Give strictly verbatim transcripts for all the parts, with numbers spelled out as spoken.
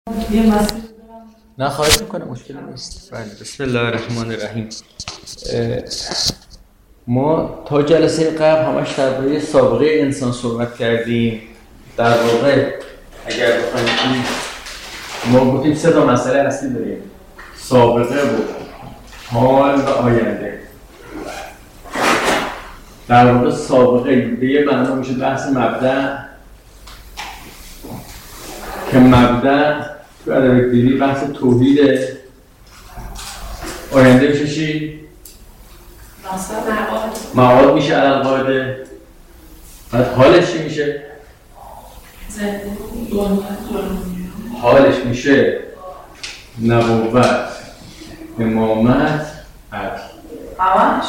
یه مسئله دارم. نه خواهش میکنم، مشکلی نیست. بله، بسم الله الرحمن الرحیم. ما تا جلسه قبل همش درباره سابقه انسان صحبت کردیم. در واقع اگر بخوایم ما گفتیم سه تا مسئله اصلی داریم: سابقه و حال و آینده. در واقع سابقه به یه معنا میشه بحث مبدأ، که مبدأ تو ادبیات دینی بحث توحیده. آینده میشه چی؟ معاد. معاد میشه علی القاعده. بعد حالش چی میشه؟ زندگی دنیا. حالش میشه نبوت، امامت، عدل. همش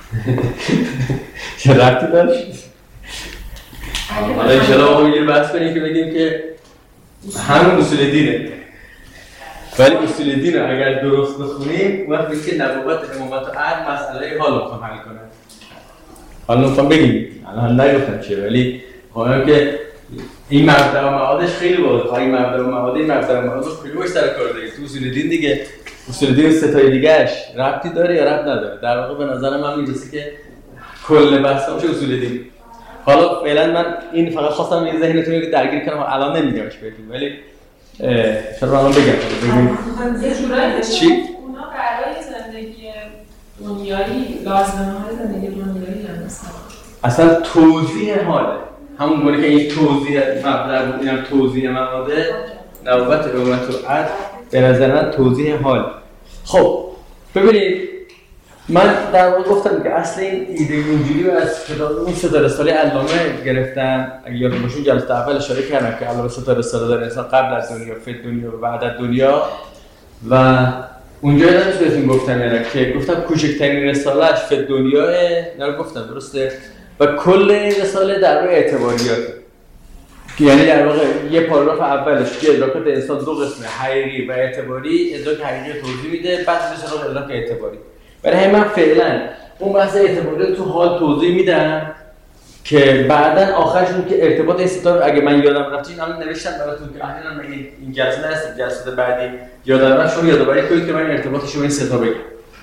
چه ربطی داشت؟ حالا انشاءالله ما یه بحث کنیم که بگیم که همون اصول دینه، ولی اصول دین رو اگر درست بخونیم وقت بگیم که نبوت، امامت و عدل مسئله حال رو حل کنه. حالا میخوام بگیم، الان نگفتم چیه، ولی خواهم که این مبدأ و معادش خیلی واضحه. این مبدأ و معاد، این مبدأ و معاد رو کجا سر کار داریم؟ تو اصول دین دیگه. اصول دین ستای دیگه‌اش ربطی داره یا ربط نداره؟ در واقع به نظر من میرسه که کل بحث میشه اصول دین. حالا فعلا من این فقط خواستم یه ذهنتون رو درگیر کنم، الان نمیگمش بهتون، ولی چرا الان بگم بگیم یه جورایی چی؟ اونا برای زندگی دنیایی لازمه های زندگی دنیایی هم مثلا اصلا توضیح حاله، همون گونه که این توضیح مبدأ بود، اینم توضیح مباده، نبوت، امامت و عدل به نظر من توضیح حال. خب ببینید، من در واقع گفتم که اصل این ایده اینجوری رو از کتاب اون سه تا رساله علامه گرفتم. اگه یادتون باشه جلسه اول اشاره کردم که علامه سه تا رساله داره: انسان قبل از دنیا، فی دنیا و بعد از دنیا. و اونجا یادم نیست بهتون گفتم یعنی که گفتم کوچکترین رساله‌اش فی دنیاه، نه گفتم درسته، و کل رساله در روی اعتباریات، یعنی در واقع یه پاراگراف اولش که ادراکات انسان دو قسمه: حقیقی و اعتباری. ادراک حقیقی توضیح میده، بعد میشه ادراک اعتباری. برای همین من فعلا اون بحث اعتباری رو تو حال توضیح میدم که بعداً آخرشون که ارتباط این ستا رو اگه من یادم رفت این الان نوشتم براتون که احیانا من این جلسه نرسید، جلسه بعدی یادم رفت شما یادآوری کنید که من ارتباطش رو این ستا بگم.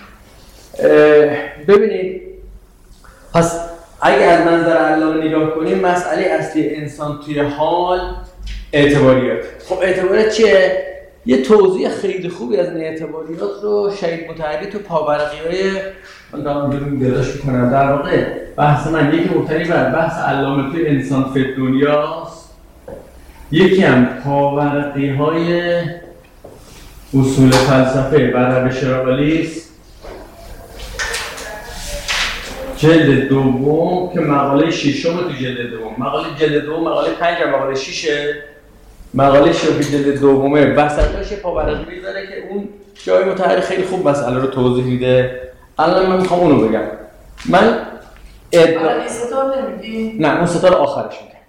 ببینید، پس اگه از منظر علامه نگاه کنیم، مسئله اصلی انسان توی حال اعتباریات. خب اعتباریات چیه؟ یه توضیح خیلی خوبی از این اعتباریات رو شهید مطهری تو پاورقی‌های من دارم برون گردش میکنم. در واقع بحث من یکی مبتنی بر بحث علامه توی انسان فی دنیاست، یکی هم پاورقی‌های اصول فلسفه و روش رئالیسم جلد دوم که مقاله ششم تو جلد دوم، مقاله جلد دوم مقاله پنج و مقاله ششه. مقاله شش جلد دومه وسطاش پاورقی میذاره که اون جای مطهری خیلی خوب مسئله رو توضیح میده. الان من میخوام اونو بگم. من ادعا این ستار نمیدی؟ نه، اون ستار آخرش میگم.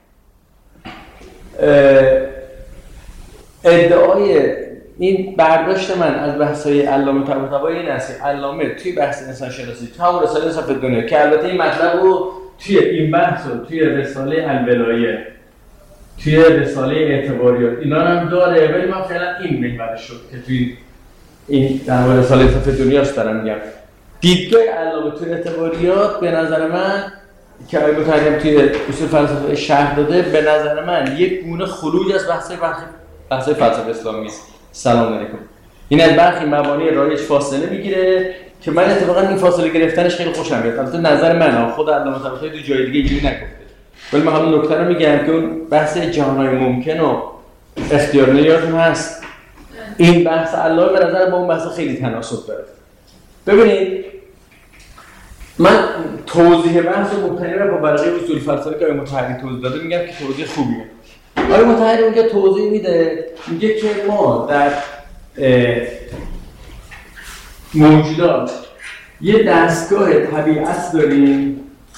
ادعای این برداشت من از بحث‌های علامه طباطبایی این است که علامه توی بحث انسان شناسی تو همون رساله انسان فی دنیا که البته این مطلب رو توی این بحث رو توی رساله الولایه، توی رساله اعتباریات اینا هم داره، ولی من فعلا این محورش شد که توی این در مورد رساله انسان فی دنیاست دارم میگم. دیدگاه علامه توی اعتباریات به نظر من که آقای مطهری توی اصول فلسفه شرح داده، به نظر من یک گونه خروج از بحث‌های بحث‌های فلسفه اسلامی است. سلام علیکم. این از برخی مبانی رایج فاصله میگیره که من اتفاقا این فاصله گرفتنش خیلی خوشم میاد. البته نظر من، خود علامه طباطبایی تو جای دیگه اینجوری نگفته، ولی من همون نکته رو میگم که اون بحث جهان‌های ممکن و اختیار یادتون هست. این بحث علامه به نظر با اون بحث خیلی تناسب داره. ببینید، من توضیح بحث رو مبتنی بر برقی اصول فلسفه که آقای مطهری توضیح داده میگم که توضیح خوبیه. آقای مطهری اونجا توضیح میده، میگه که ما در موجودات یه دستگاه طبیعت داریم،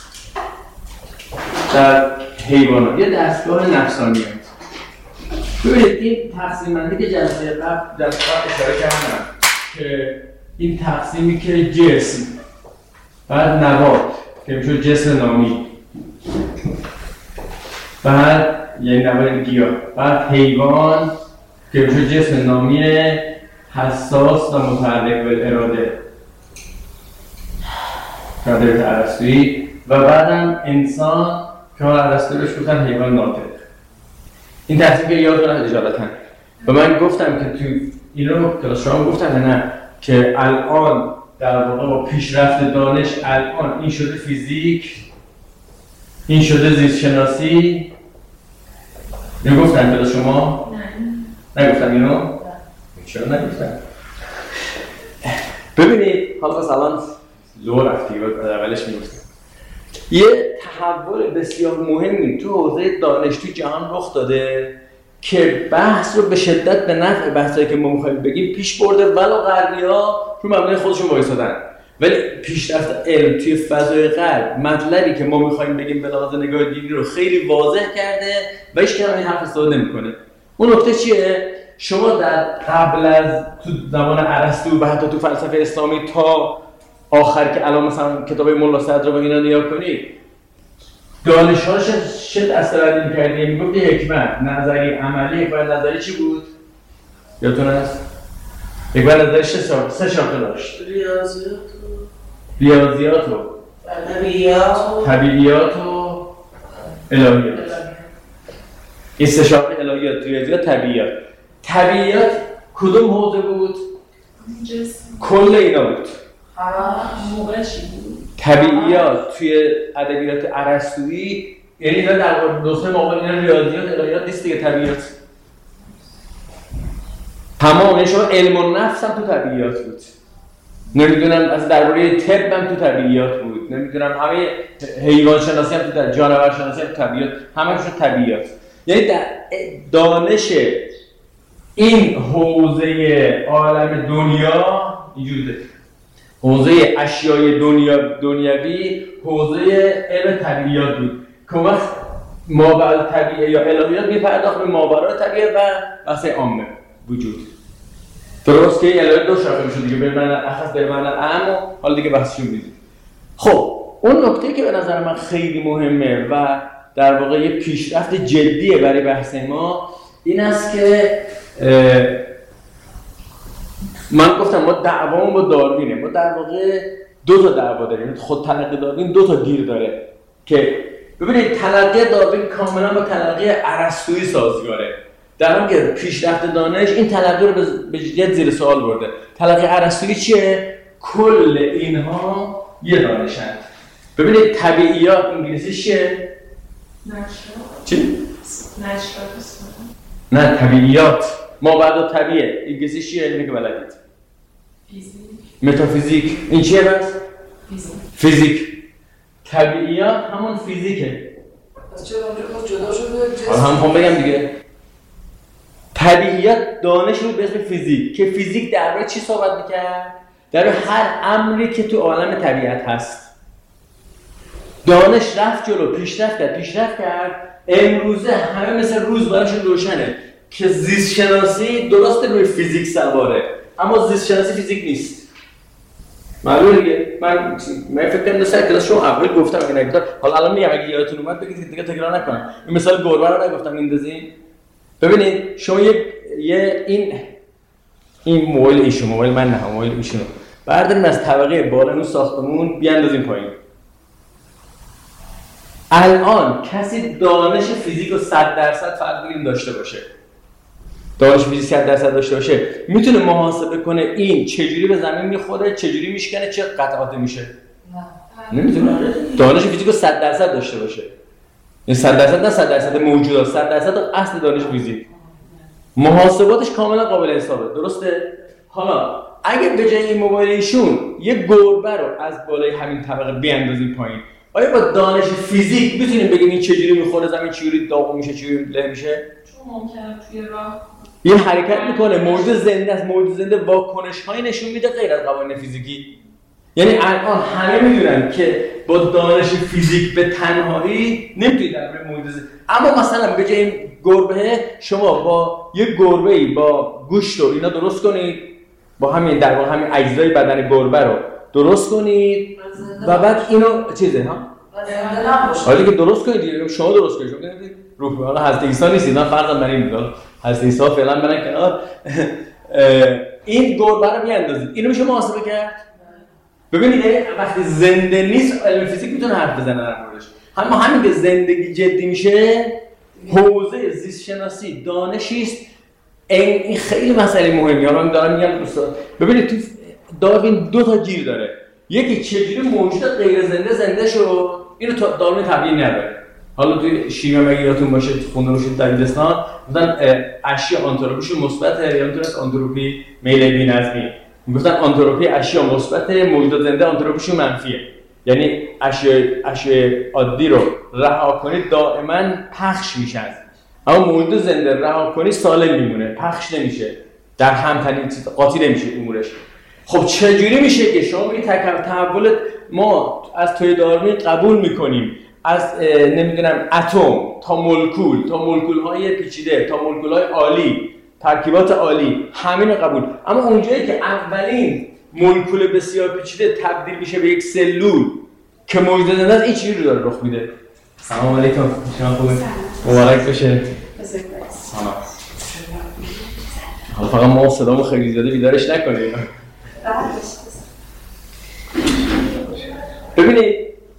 در حیوانات یه دستگاه نفسانیت. ببینید این تقسیم بندی که جلسه قبل در اشاره کردم که این تقسیمی که جسم، بعد نبات که میشه جسم نامی، بعد یعنی نبات گیاه، بعد حیوان، که میشه جسم نامی حساس و متحرک بالاراده اراده ارسطویی و بعدم انسان که حالا ارسطو بهش گفتن حیوان ناطق. این تحصیل که یادتون هست اجالتا و من گفتم که تو اینو کلاس شما گفتم نه که الان در واقع با پیشرفت دانش الان این شده فیزیک، این شده زیست شناسی. اینو گفتن کلاس شما؟ نه نگفتن اینو؟ نه چرا نگفتن؟ ببینید حالا بس الان لو رفتی و اولش میگفتم یه تحول بسیار مهمی تو حوزه دانش تو جهان رخ داده که بحث رو به شدت به نفع بحثایی که ما می‌خوایم بگیم پیش برده ولو غربی‌ها رو مبنای خودشون وایسادن، ولی پیشرفت علم توی فضای غرب مطلبی که ما می‌خوایم بگیم به لحاظ نگاه دینی رو خیلی واضح کرده و هیچ کسی این حرف استفاده نمی‌کنه. اون نکته چیه؟ شما در قبل از تو زمان ارسطو و حتی تو فلسفه اسلامی تا آخر که الان مثلا کتاب ملا صدر رو اینا نگاه کنید دانش‌هاش چه استفاده می‌کردی؟ میگفت حکمت نظری عملی و نظری چی بود؟ یادتون هست؟ یک بار نظری سه شاخه سه شاخه داشت. ریاضیات و ریاضیات و طبیعیات و طبیعیات و الهیات. این سه شاخه الهیات، ریاضیات، طبیعیات. طبیعیات کدوم حوزه بود؟ کل اینا بود. موقع چی بود؟ طبیعیات توی ادبیات ارسطویی یعنی اینا در واقع نسخه مقابل اینا ریاضیات الهیات نیست دیگه، طبیعیات. تمام شما علم النفس هم تو طبیعیات بود. نمیدونم از درباره طب هم تو طبیعیات بود. نمیدونم همه حیوان شناسی هم تو طبیعیات، جانور شناسی هم تو طبیعیات، همه شو طبیعیات. یعنی در دانش این حوزه عالم دنیا اینجوریه. حوزه اشیای دنیا دنیوی حوزه علم طبیعیات بود که وقت مابعد طبیعه یا الهیات میپرداخت به ماورای طبیعه و بحث عامه وجود. درست که الهیات دو شاخه میشه دیگه، به معنی اخص به معنی عام و حالا دیگه بحثشون میدید. خب اون نکته که به نظر من خیلی مهمه و در واقع یه پیشرفت جدیه برای بحث ما این است که من گفتم ما دعوامون با داروینه. ما در واقع دو تا دعوا داریم. خود تلقی داروین دو تا گیر داره که ببینید تلقی داروین کاملا با تلقی ارسطویی سازگاره. در حالی که پیشرفت دانش این تلقی رو به جدیت زیر سوال برده. تلقی ارسطویی چیه؟ کل اینها یه دانشند. ببینید طبیعیات انگلیسی چیه؟ نچرال. چی؟ نچرال اسم. نه طبیعیات. ما بعد طبیعه انگلیسی چیه؟ اینه که بلدید. فیزیک. متافیزیک. این چیه بس؟ فیزیک. فیزیک. طبیعیات همون فیزیکه. پس چرا اونجا جدا شده؟ حالا هم هم بگم دیگه. طبیعیات دانش بود به اسم فیزیک که فیزیک درباره چی صحبت می‌کرد؟ درباره هر امری که تو عالم طبیعت هست. دانش رفت جلو، پیشرفت کرد، پیشرفت کرد. امروزه همه مثل روز براشون روشنه که زیست شناسی درسته روی فیزیک سواره، اما زیست شناسی فیزیک نیست. معلومه دیگه. من من فکر کنم مثلا کلاس شما اول گفتم که نگفتم، حالا الان میگم اگه یادتون اومد بگید دیگه تکرار نکنم. این مثال گربه رو نگفتم میندازین. ببینید شما یه یه این این موبایل ایشون، موبایل من نه، موبایل ایشون بردارین از طبقه بالای ساختمون بیاندازین پایین. الان کسی دانش فیزیک رو صد درصد فرض بگیریم داشته باشه، دانش فیزیک صد درصد داشته باشه، میتونه محاسبه کنه این چجوری به زمین میخوره، چجوری میشکنه، چه قطعاتی میشه؟ نه نمیتونه. دانش فیزیک رو صد درصد داشته باشه، این صد درصد نه صد درصد موجودات، صد درصد اصل دانش فیزیک، محاسباتش کاملا قابل حسابه. درسته؟ حالا اگه به جای این موبایل ایشون یه گربه رو از بالای همین طبقه بیاندازیم پایین، آیا با دانش فیزیک میتونیم بگیم این چجوری میخوره زمین، چجوری داغ میشه، چجوری له میشه؟ چون ممکنه توی راه یه حرکت میکنه، موجود زنده است، موجود زنده واکنش‌هایی نشون میده غیر از قوانین فیزیکی. یعنی الان همه میدونن که با دانش فیزیک به تنهایی نمیتونید درباره موجود زنده، اما مثلا به جای این گربه شما با یه گربه‌ای با گوشت و اینا درست کنید، با همین در واقع همین اجزای بدن گربه رو درست کنید و بعد اینو چیزه ها حالا که درست کنید دیگه، شما درست کنید، شما نمیدونید روح حالا حضرت عیسی نیستید، من فرضم بر این میاد هسته حساب فعلا برن کنار. این گربه رو میاندازید، اینو میشه محاسبه کرد. ببینید وقتی زنده نیست علم فیزیک میتونه حرف بزنه در موردش. اما همین که زندگی جدی میشه، حوزه زیست شناسی دانشی است. این خیلی مسئله مهمیه. من دارم میگم دوستان ببینید تو داروین دو تا گیر داره. یکی چجوری موجود غیر زنده زنده شد، اینو داروین تبیین نداره. حالا توی شیمی مگه یادتون باشه خونده باشید دبیرستان گفتن اشیا آنتروپیشون مثبته یا میتونه آنتروپی میل بی‌نظمی. میگفتن آنتروپی اشیا مثبته، موجودات زنده آنتروپیشون منفیه. یعنی اشیا اشیا عادی رو رها کنید دائما پخش میشن، اما موجود زنده رها کنی سالم میمونه، پخش نمیشه، در همتنی قاطی نمیشه امورش. خب چجوری میشه که شما این تحول ما از توی داروین قبول میکنیم از نمیدونم اتم تا مولکول تا مولکول‌های پیچیده تا مولکول‌های عالی، ترکیبات عالی، همین رو قبول. اما اونجایی که اولین مولکول بسیار پیچیده تبدیل میشه به یک سلول که موجود زنده است، این چیزی رو داره رخ میده. سلام علیکم، شما خوبه؟ مبارک بشه. سلام. حالا فقط ما صدامو خیلی زیاده بیدارش نکنید. ببینید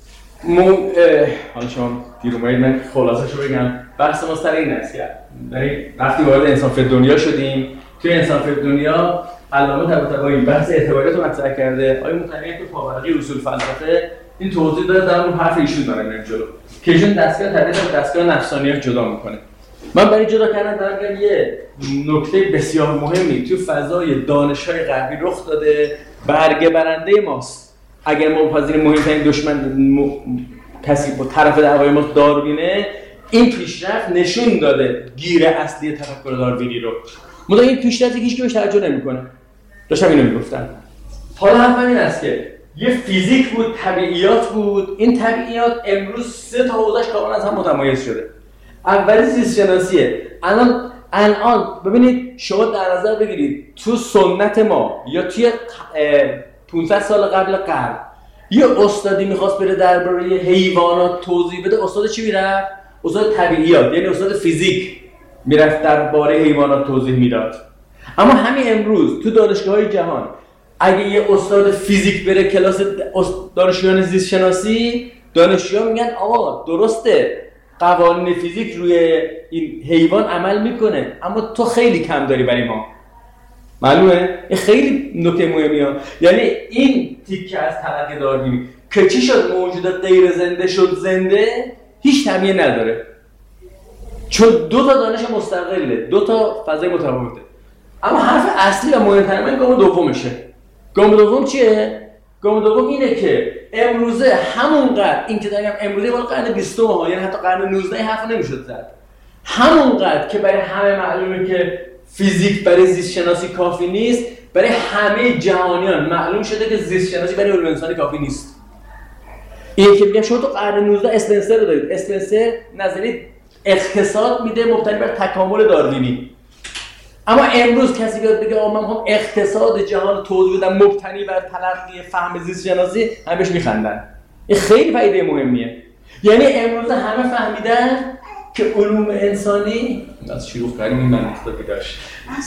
مو حالا شما دیر اومدید من خلاصه‌شو بگم. بحث ما سر این است که وقتی وارد انسان‌فید دنیا شدیم، توی انسان‌فید دنیا علامه طباطبایی بحث اعتباریات رو مطرح کرده. آقای مطلقی تو پاورقی اصول فلسفه این توضیح داره، در اون حرف ایشون داره میریم جلو که ایشون دستگاه طبیعت از دستگاه نفسانیت جدا میکنه. من برای جدا کردن دارم میگم یه نکته بسیار مهمی تو فضای دانش‌های غربی رخ داده، برگه برنده ماست. اگر ما بپذیریم مهمترین دشمن م... کسی با طرف دعوای ما داروینه، این پیشرفت نشون داده گیر اصلی تفکر داروینی رو. مدا این پیشرفتی هیچ کی بهش توجه نمیکنه. داشتم اینو میگفتم. حالا حرفم این است که یه فیزیک بود، طبیعیات بود. این طبیعیات امروز سه تا حوزه‌اش کاملا از هم متمایز شده. اولی زیست شناسیه. الان الان ببینید شما در نظر بگیرید تو سنت ما یا توی پانصد سال قبل قرن یه استادی میخواست بره درباره حیوانات توضیح بده، استاد چی میرفت؟ استاد طبیعیات، یعنی استاد فیزیک میرفت درباره حیوانات توضیح میداد. اما همین امروز تو دانشگاه‌های جهان اگه یه استاد فیزیک بره کلاس دانشجویان زیست شناسی، دانشجوها میگن آقا درسته قوانین فیزیک روی این حیوان عمل میکنه، اما تو خیلی کم داری برای ما. معلومه؟ این خیلی نکته مهمیه. یعنی این تیکه از تلقی داروینی که چی شد موجودات غیر زنده شد زنده، هیچ تبیین نداره. چون دو تا دانش مستقله، دو تا فضای متفاوته. اما حرف اصلی و مهمتر من گام دومشه. گام دوم چیه؟ گام دوم اینه که امروزه همونقدر این که داریم امروزه بالا قرن بیستم ها، یعنی حتی قرن نوزدهم حرف نمیشد زد. همونقدر که برای همه معلومه که فیزیک برای زیست شناسی کافی نیست، برای همه جهانیان معلوم شده که زیست شناسی برای علوم انسانی کافی نیست. این که میگم شما تو قرن نوزدهم اسپنسر رو دارید. اسپنسر نظریه اقتصاد میده مبتنی بر تکامل داروینی. اما امروز کسی بیاد بگه آقا من هم اقتصاد جهان توضیح بدم مبتنی بر تلقی فهم زیست شناسی، همه بهش میخندن. این خیلی فایده مهمیه. یعنی امروز همه فهمیدن که علوم انسانی از شروع کردیم این منطقی داشت.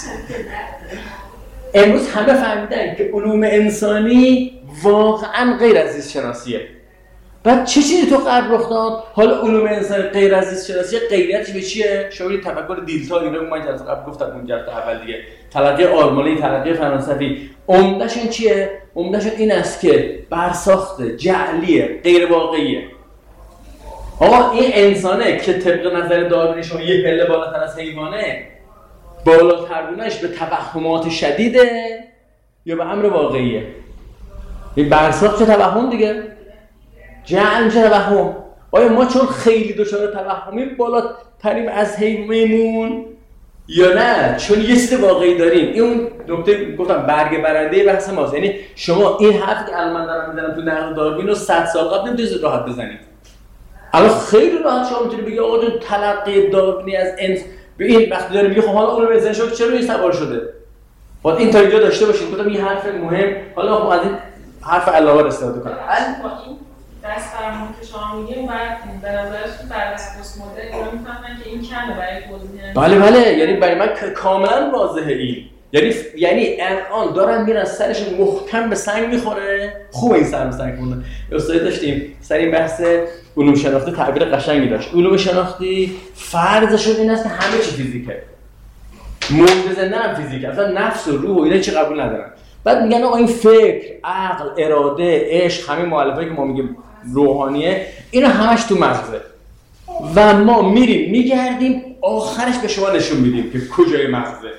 امروز همه فهمیدن که علوم انسانی واقعا غیر از زیست شناسیه. بعد چه چیزی تو قرب رخ داد؟ حالا علوم انسانی غیر از زیست شناسی غیریتش به چیه؟ شما یه تفکر دیلتا اینا من جلسه قبل گفتم اون جلسه اول دیگه. تلقی آرمانی، تلقی فرانسوی. عمدهشون چیه؟ عمدهشون این است که برساخت جعلیه، غیر واقعیه. آقا این انسانه که طبق نظر داروین شما یه پله بالاتر از حیوانه، بالاتر بودنش به توهمات شدیده یا به امر واقعیه؟ این برساخت چه توهم دیگه؟ جعل میشه توهم. آیا ما چون خیلی دچار توهمیم بالاتریم از حیوانمون یا نه چون یه چیز واقعی داریم؟ این اون نکته گفتم برگ برنده بحث ماست. یعنی شما این حرفی که الان من دارم میزنم تو نقد داروین رو صد سال قبل نمیتونید راحت بزنید. الان خیلی راحت شما میتونید بگید آقا جون تلقی داروینی از انس به این وقتی داره میگه خب حالا علوم انسانی شو چرا این سوار شده؟ باید این تا اینجا داشته باشید. گفتم این حرف مهم. حالا خب از این حرف علاوه استفاده کنم. دست فرمون که شما میگیم بعد به نظرشون بعد از پست مدرن اینا میفهمن که این کمه برای توضیح. بله بله، یعنی برای من کاملا واضحه این. یعنی یعنی الان دارن میرن سرش محکم به سنگ میخوره. خوب این سر به سنگ مونه. استاد داشتیم سر این بحث علوم شناختی تعبیر قشنگی داشت. علوم شناختی فرضش این است که همه چی فیزیکه. موجود زنده هم فیزیکه. اصلا نفس و روح و اینا چی قبول ندارن. بعد میگن آقا این فکر، عقل، اراده، عشق، همین مؤلفه‌ای که ما میگیم روحانیه، اینا همش تو مغزه. و ما میریم میگردیم آخرش به شما نشون میدیم که کجای مغزه.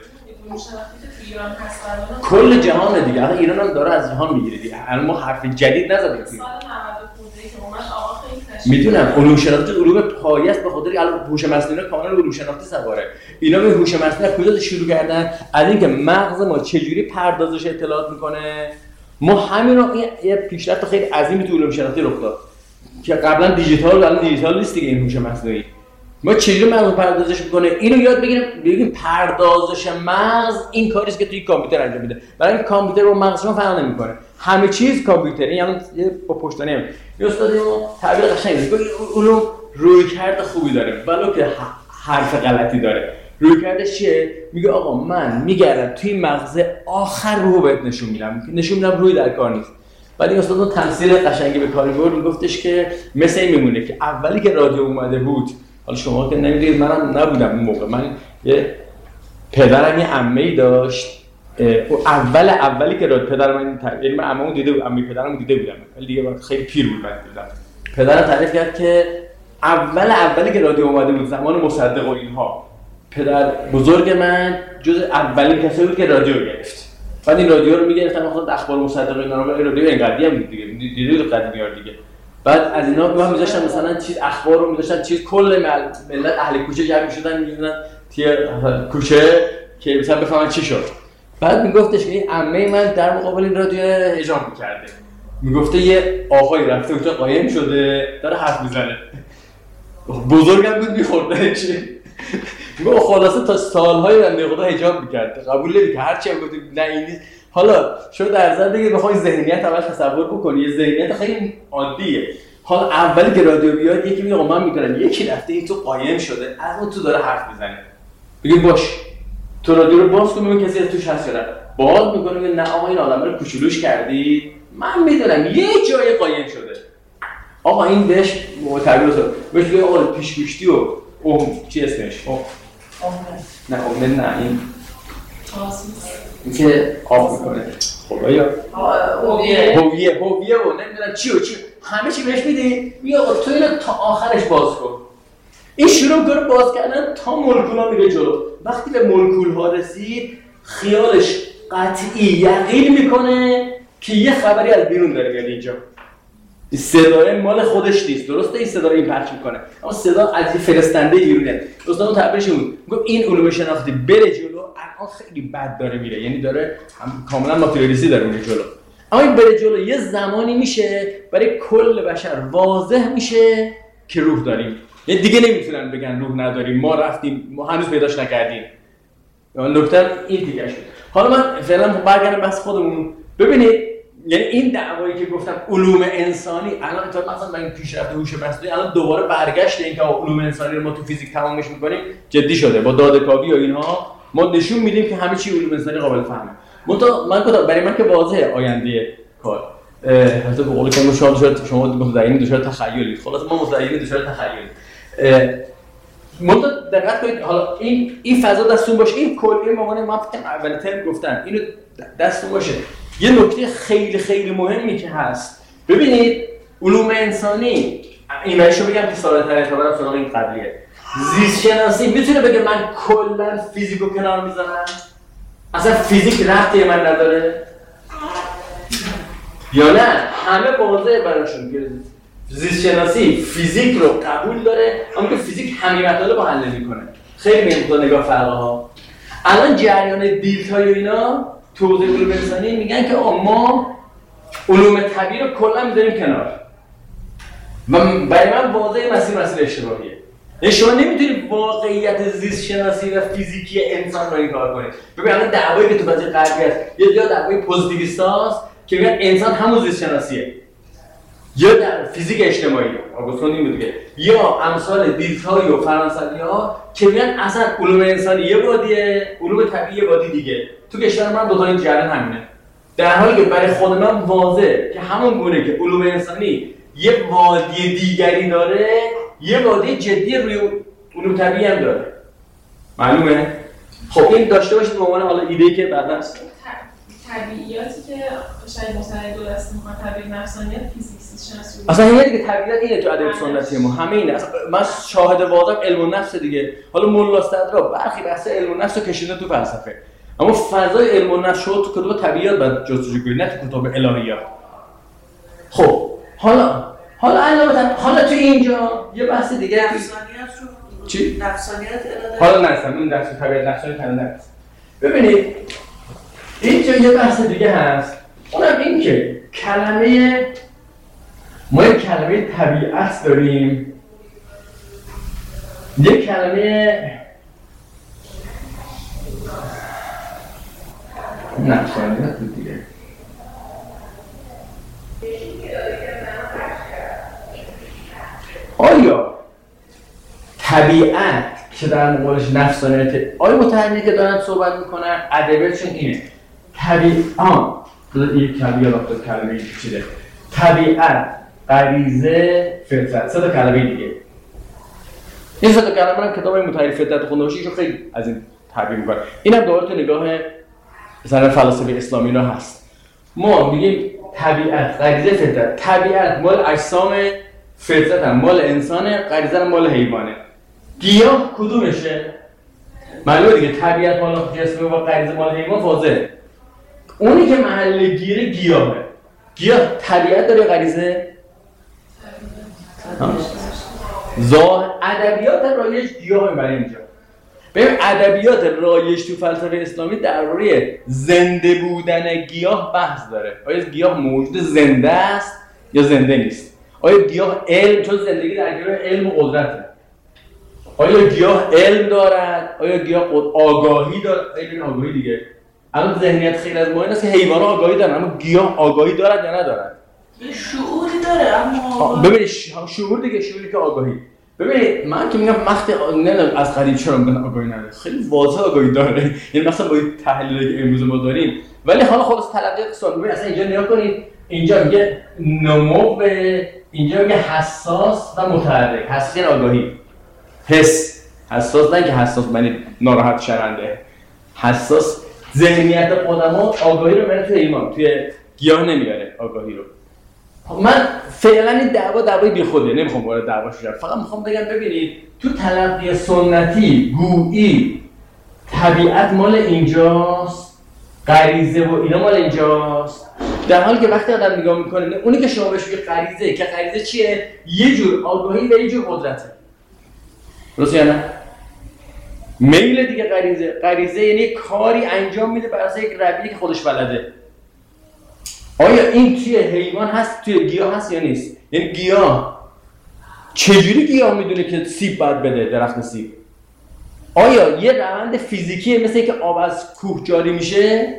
ایران هست کل جهان دیگه. الان ایران هم داره از جهان میگیره دیگه. الان ما حرف جدید نزدیم. سال نود و خورده که اومد آقا خیلی تشکیل میدونم علوم شناختی علوم پایه است، به خاطر الان هوش مصنوعی کاملا علوم شناختی سواره. اینا به هوش مصنوعی کجا شروع کردن؟ از اینکه مغز ما چجوری پردازش اطلاعات میکنه. ما همین رو یه پیشرفت خیلی عظیمی تو علوم شناختی رخ داد که قبلا دیجیتال الان دیجیتال نیست دیگه. این هوش مصنوعی ما چجوری مغز پردازش میکنه اینو یاد بگیریم. بگیم پردازش مغز این کاریه که توی کامپیوتر انجام میده. برای این کامپیوتر رو مغز شما فرق نمیکنه. همه چیز کامپیوتری. یعنی با پشتوانه هم یه استاد ما تعبیر قشنگی میگه اونو رویکرد خوبی داره ولو که حرف غلطی داره. رویکردش چیه؟ میگه آقا من میگردم توی مغز آخر رو بهت نشون میدم. نشون میدم روی در کار نیست. بعد این استاد تمثیل قشنگی به کار برد. میگفتش که مثل این میمونه که اولی که رادیو اومده بود، حالا شما که نمیدونید منم نبودم اون موقع، من یه پدرم یه عمه‌ای داشت. اول اولی که رادیو پدرم من یعنی من عمه‌مو دیده بودم، عمه پدرم دیده بودم، ولی دیگه خیلی پیر بود من دیدم. پدرم تعریف کرد که اول اولی که رادیو اومده بود زمان مصدق و اینها، پدر بزرگ من جز اولین کسی بود که رادیو گرفت. بعد این رادیو رو میگرفتن خود اخبار مصدق اینا رو، رادیو این قدیم بود دیگه، دیده بود قدیمی‌ها دیگه. بعد از اینا به هم میذاشتن مثلا چیز اخبار رو میذاشتن چیز، کل ملت اهل کوچه جمع میشدن میذاشتن توی کوچه که مثلا بفهمن چی شد. بعد میگفتش که این عمه من در مقابل این رادیو حجاب میکرده. میگفته یه آقایی رفته اونجا قایم شده داره حرف میزنه. بزرگم بود میخورده چی؟ میگه خلاصه تا سالهای بنده خدا حجاب میکرد. قبول نمی‌کرد هر چی گفتیم نه این نیست. حالا شما در ضمن دیگه بخوای ذهنیت اول تصور بکنی، یه ذهنیت خیلی عادیه. حالا اولی که رادیو بیاد یکی میگه من میگم یکی رفته این تو قایم شده از اون تو داره حرف میزنه. بگی باش تو رادیو رو باز کن ببین کسی از توش هست یا نه. باز میکنه میگه نه آقا این آدم رو کوچولوش کردی، من میدونم یه جای قایم شده. آقا این بهش معتبر است. بهش میگه آقا پیشگوشتی و اوم چی اسمش؟ اوم نه اوم نه این این که آب میکنه. خدایا هویه هویه هویه و نمیدونم چی و چی همه چی بهش میدی. میگه آقا تو اینو تا آخرش باز کن. این شروع کنه باز کردن تا مولکولا میره جلو. وقتی به مولکول ها رسید خیالش قطعی یقین میکنه که یه خبری از بیرون داره میاد اینجا. این صدای مال خودش نیست. درسته این صدا رو این پخش میکنه اما صدا از یه فرستنده بیرونه. دوستان تعبیرش بود میگم این علوم شناختی بره جلو الان خیلی بد داره میره، یعنی داره کاملا ماتریالیستی داره میره جلو. اما این بره جلو یه زمانی میشه برای کل بشر واضح میشه که روح داریم. یعنی دیگه نمیتونن بگن روح نداریم، ما رفتیم ما هنوز پیداش نکردیم. یعنی نکته این دیگه شد. حالا من فعلا برگردم بس خودمون. ببینید یعنی این دعوایی که گفتم علوم انسانی الان تا مثلا با این پیشرفت هوش مصنوعی الان دوباره برگشت این که علوم انسانی رو ما تو فیزیک تمامش می‌کنیم جدی شده. با داده‌کاوی و اینها ما نشون میدیم که همه چی علوم انسانی قابل فهمه. منتها من گفتم برای من که واضحه آینده کار. حتی به قول شما شاید شما متدین دچار تخیلید. خلاص ما متدین دچار تخیلید. منتها دقت کنید حالا این این فضا دستون باشه. این کلی معنی ما فقط اول ترم گفتم اینو دستون باشه. یه نکته خیلی خیلی مهمی که هست ببینید علوم انسانی این وایشو بگم که ساده‌تر خبرم سراغ این قبلیه. زیست شناسی میتونه بگه من کلا فیزیکو کنار میذارم؟ اصلا فیزیک ربطی من نداره؟ یا نه همه واضحه براشون که زیست شناسی فیزیک رو قبول داره اما که فیزیک همین مطالب رو حل نمی‌کنه. خیلی به نگاه فرقه ها. الان جریان دیلتای و اینا توضیح علوم انسانی میگن که ما علوم طبیعی رو کلا میذاریم کنار. و برای من واضح مسیر مسیر اشتباهیه. یعنی شما نمیتونید واقعیت زیست شناسی و فیزیکی انسان رو این کار کنید. ببین الان دعوایی که تو فضای غربی هست، یه جا دعوای پوزیتیویستاست که میگن انسان همون زیست شناسیه. یا در فیزیک اجتماعی آگوستون این بود دیگه، یا امثال دیتای و فرانسوی‌ها که میگن اصلا علوم انسانی یه بادیه، علوم طبیعی یه بادی دیگه. تو کشور من دو تا این جریان همینه، در حالی که برای خود من واضحه که همون گونه که علوم انسانی یه وادی دیگری داره، یه وادی جدی روی علوم طبیعی هم داره. معلومه؟ خب این داشته باشید به عنوان حالا ایده‌ای که بعداً طبیعیاتی که شاید مستند دو دسته میخوان طبیعی نفسانیت فیزیکس شناسی اصلا این دیگه طبیعت اینه تو ادبیات سنتی ما همه اینه. اصلا من شاهد واقعا علم النفس دیگه. حالا مولا صدرا برخی بحث علم النفس رو کشیده تو فلسفه، اما فضای علم النفس شو تو کتب طبیعیات بعد جستجو کنی، نه تو کتب الهیات. خب حالا حالا علاوه حالا تو اینجا یه بحث دیگه نفسانیت رو چی؟ نفسانیت اراده حالا نرسم اون درس طبیعت نفسانی تنظیم. ببینید اینجا یه بحث دیگه هست، اونم این که کلمه ما یک کلمه طبیعت داریم، یک کلمه نفسانیت بود دیگه. آیا طبیعت که در مقابلش نفسانیت، آیا متحدی که دارن صحبت میکنن ادبیاتشون اینه طبیعت آن یک کلمه رابطه کلمه چیده طبیعت، غریزه، فطرت، سه تا کلمه دیگه. این سه تا کلمه رو کتاب متحری فطرت خونده باشید رو خیلی از این تعبیر میکنه. اینم دوباره تو نگاه مثلا فلسفه اسلامی رو هست. ما میگیم طبیعت، غریزه، فطرت. طبیعت مال اجسام، فطرت هم مال انسانه، غریزه هم مال حیوانه. گیاه کدومشه؟ معلومه دیگه طبیعت مال جسمه و غریزه مال حیوان واضحه. اونی که محل گیره گیاهه. گیاه طبیعت داره غریزه؟ ظاهر ادبیات رایج گیاه برای اینجا. ببین ادبیات رایج تو فلسفه اسلامی درباره زنده بودن گیاه بحث داره. آیا گیاه موجود زنده است یا زنده نیست؟ آیا گیاه علم، چون زندگی در گیاه علم و قدرته. آیا گیاه علم دارد؟ آیا گیاه آگاهی دارد؟ این آگاهی دیگه. الان ذهنیت خیلی از ما این است که حیوانات آگاهی دارن، اما گیاه آگاهی دارد یا ندارد؟ یه شعوری داره اما ببینید شعور دیگه، شعوری که آگاهی. ببینید من که میگم وقتی نمیدونم از قدیم چرا میگن آگاهی نداره، خیلی واضح آگاهی داره. یعنی مثلا با این تحلیلی که امروز ما داریم، ولی حالا خلاص تلقی اقتصاد ببین اصلا اینجا نگاه کنید، اینجا میگه نمو، اینجا میگه حساس و متحرک. حساس یعنی آگاهی، حس. حساس نه که حساس معنی ناراحت شرنده، حساس ذهنیت قدما آگاهی رو میاره توی ایمان، توی گیاه نمیاره آگاهی رو. من فعلا این دعوا دعوای بیخوده، نمیخوام وارد دعوا شم، فقط میخوام بگم ببینید تو تلقی سنتی گویی طبیعت مال اینجاست، غریزه و اینا مال اینجاست، در حالی که وقتی آدم نگاه میکنه اونی که شما بهش میگه غریزه، که غریزه چیه؟ یه جور آگاهی و یه جور قدرته. درسته یا نه؟ میل دیگه. غریزه غریزه یعنی کاری انجام میده بر اساس یک رویه که خودش بلده. آیا این توی حیوان هست، توی گیاه هست یا نیست؟ یعنی گیاه چجوری گیاه میدونه که سیب باید بده، درخت سیب؟ آیا یه روند فیزیکیه مثل اینکه آب از کوه جاری میشه؟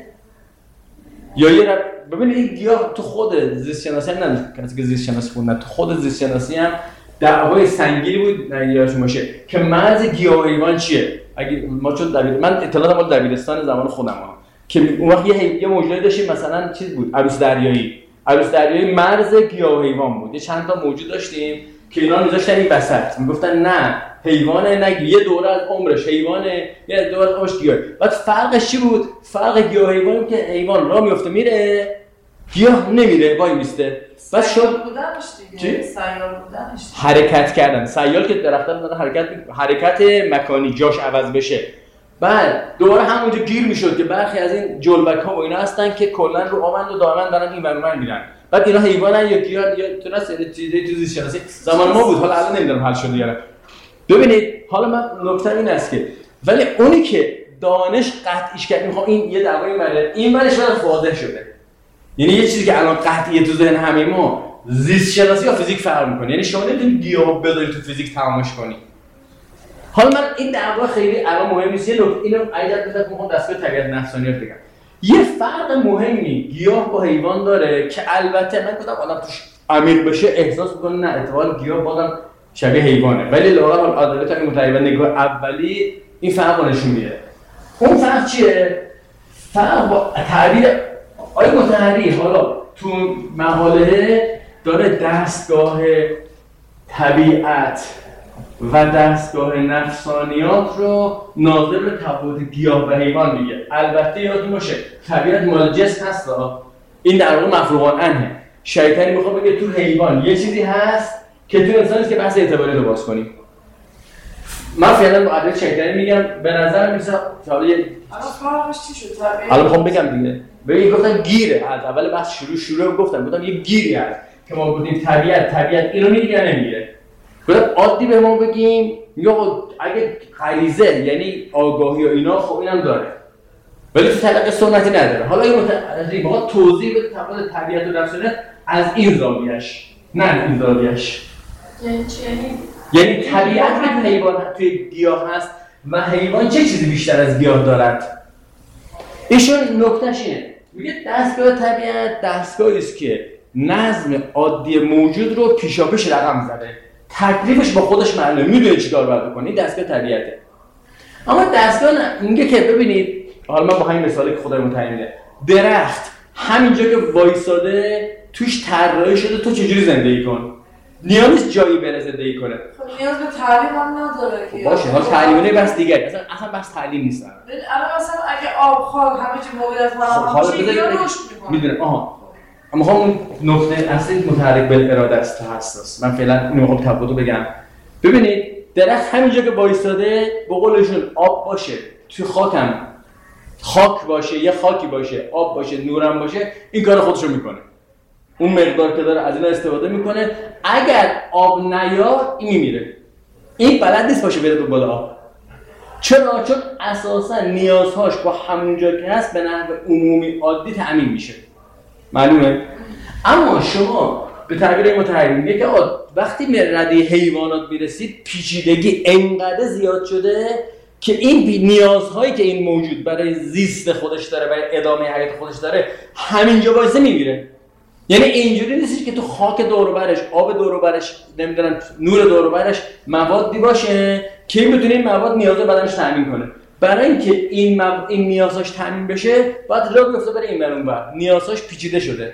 یا یه رو... ببینید این گیاه تو خود زیست شناسی هم نه، کسی که زیست شناسی خوندن تو خود زیست شناسی هم دعوای سنگینی بود نگیرش باشه که مرز گیاه و حیوان چیه. اگه ما چون دبیر من اطلاعات مال دبیرستان زمان خودم ها که اون وقت یه یه موجودی داشتیم مثلا چیز بود، عروس دریایی. عروس دریایی مرز گیاه و حیوان بود. یه چند تا موجود داشتیم که اینا میذاشتن این وسط، میگفتن نه حیوانه، نه یه دوره از عمرش حیوانه، یه دوره از عمرش گیاه. بعد فرقش چی بود؟ فرق گیاه و حیوان که حیوان راه میفته میره، گیاه نمیره، وای میسته. بس شد بودنش دیگه، سیال بودنش دیگه. حرکت کردن. سیال که درختان داره حرکت حرکت مکانی جاش عوض بشه. بعد دوباره همونجا گیر میشد که برخی از این جلبک ها و اینا هستن که کلا رو آمند و دائما دارن این ور میرن. بعد اینا حیوانن یا گیاه یا تو ناس چیزی تو زیست شناسی زمان ما بود، حالا الان نمیدونم حل شده یا نه. ببینید حالا من نکته این است که ولی اونی که دانش قطعیش کرد، میخوام این یه دعوای منه، این منش برای واضح شده. یعنی یه چیزی که الان قطعیه تو ذهن همه ما، زیست شناسی یا فیزیک فرق میکنه. یعنی شما نمیتونید گیاه بذاری تو فیزیک تمامش کنی. حالا من این دعوا خیلی الان مهم نیست، یه نکته اینو عیدت بذارم میخوام دستگاه طبیعت نفسانیت بگم. یه فرق مهمی گیاه با حیوان داره که البته من گفتم آدم توش عمیق بشه احساس میکنه نه اتفاقا گیاه بازم شبیه حیوانه، ولی لااقل عادت تا متعیب نگاه اولی این فرق نشون میده. اون فرق چیه؟ فرق با تعبیر آقای مطهری حالا تو مقاله داره دستگاه طبیعت و دستگاه نفسانیات رو ناظر به تفاوت گیاه و حیوان میگه. البته یادتون باشه طبیعت مال جسم هست، این در واقع مفروغان عنه. شیطانی میخواد بگه تو حیوان یه چیزی هست که تو انسان نیست که بحث اعتباری رو باز کنیم. من فعلا با عدد شیطانی میگم به نظر میسه حالا یه الان فرقش چی شد؟ الان میخوام بگم دیگه. ببین گفتم گیره، از اول بحث شروع شروع گفتم گفتم یه گیری هست که ما گفتیم طبیعت طبیعت اینو میگه یا نمیگه. گفتم عادی به ما بگیم یا اگه غریزه یعنی آگاهی و اینا خب اینم داره، ولی تو طریق سنتی نداره. حالا این متأثری با توضیح بده تفاوت طبیعت و نفسانیت از این زاویه‌اش، نه این زاویه‌اش. یعنی چی؟ یعنی طبیعت که حیوان توی گیاه هست و حیوان چه چیزی بیشتر از گیاه دارد؟ ایشون نکتهش اینه میگه دستگاه طبیعت دستگاهی است که نظم عادی موجود رو پیشاپیش رقم زده، تکلیفش با خودش معلومه، میدونه چیکار باید بکنه. این دستگاه طبیعته. اما دستگاه میگه که ببینید، حالا من با همین مثالی که خدای متعین میده، درخت همینجا که وایساده توش طراحی شده تو چجوری زندگی کن، نیاز نیست جایی بره زندگی کنه. خب نیاز به تعلیم هم نداره که باشه حالا تعلیمونه بس دیگه، اصلا اصلا بس تعلیم نیست. الان مثلا اگه آب خاک همه چی موقعیت فراهم باشه یا رشد میکنه. میدونه آها اما خب اون نقطه اصلی متحرک بالاراده است تا حساس. من فعلا اینو میخوام تفاوتو بگم. ببینید درخت همینجا که وایساده به قولشون آب باشه، توی خاکم خاک باشه، یه خاکی باشه، آب باشه، نورم باشه، این کار خودشو میکنه. اون مقدار که داره از اینا استفاده میکنه. اگر آب نیاد این میمیره. این بلد نیست باشه بره دنبال آب. چرا؟ چون اساسا نیازهاش با همونجا که هست به نحو عمومی عادی تأمین میشه. معلومه؟ اما شما به تعبیر متحری میگه که وقتی به رده حیوانات میرسید پیچیدگی انقدر زیاد شده که این نیازهایی که این موجود برای زیست خودش داره، برای ادامه حیات خودش داره، همینجا وایسه میمیره. یعنی اینجوری نیستش که تو خاک دور و برش، آب دور و برش، نمیدونم نور دور و برش موادی باشه که بتونه این مواد نیاز بدنش تامین کنه. برای اینکه این مو... این نیازش تامین بشه باید راه بیفته بره این برون بر. نیازش پیچیده شده.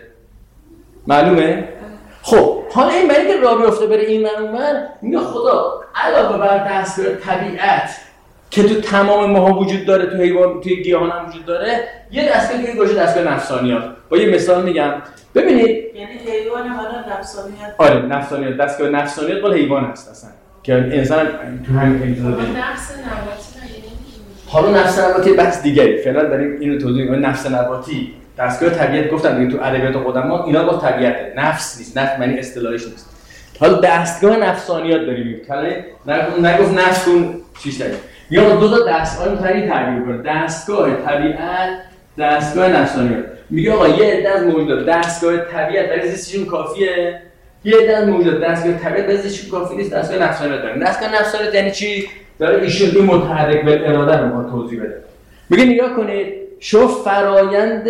معلومه؟ خب حالا این برای که راه بیفته بره این برون بر، میگه خدا علاوه بر دستگاه طبیعت که تو تمام ماها وجود داره، تو حیوان، توی گیاهان هم وجود داره، یه دستگاه دیگه باشه دستگاه نفسانیات. با یه مثال میگم. ببینید یعنی حیوان حالا نفسانیت. آره نفسانیات، دستگاه نفسانیات مال حیوان هست اصلا که انسان تو همین انتظار نفس نباتی نگیریم. حالا نفس نباتی بحث دیگه، فعلا داریم اینو توضیح میدیم. نفس نباتی دستگاه طبیعت گفتم دیگه تو ادبیات قدما اینا با طبیعته، نفس نیست، نفس معنی اصطلاحیش نیست. حالا دستگاه نفسانیات داریم میگیم. کلا نگفت نفس اون چیز داره. یا دو تا دستگاه متری تعبیر کنه، دستگاه طبیعت، دستگاه نفسانیات. میگه آقا یه عده از موجودات دستگاه طبیعت برای زیستشون کافیه، یه عده از موجودات دستگاه طبیعت برای زیستشون کافی نیست، دستگاه نفسانیات دارن. دستگاه نفسانیات یعنی چی؟ داره ایشون این متحرک بالاراده رو ما توضیح بده. میگه نگاه کنید شما فرایند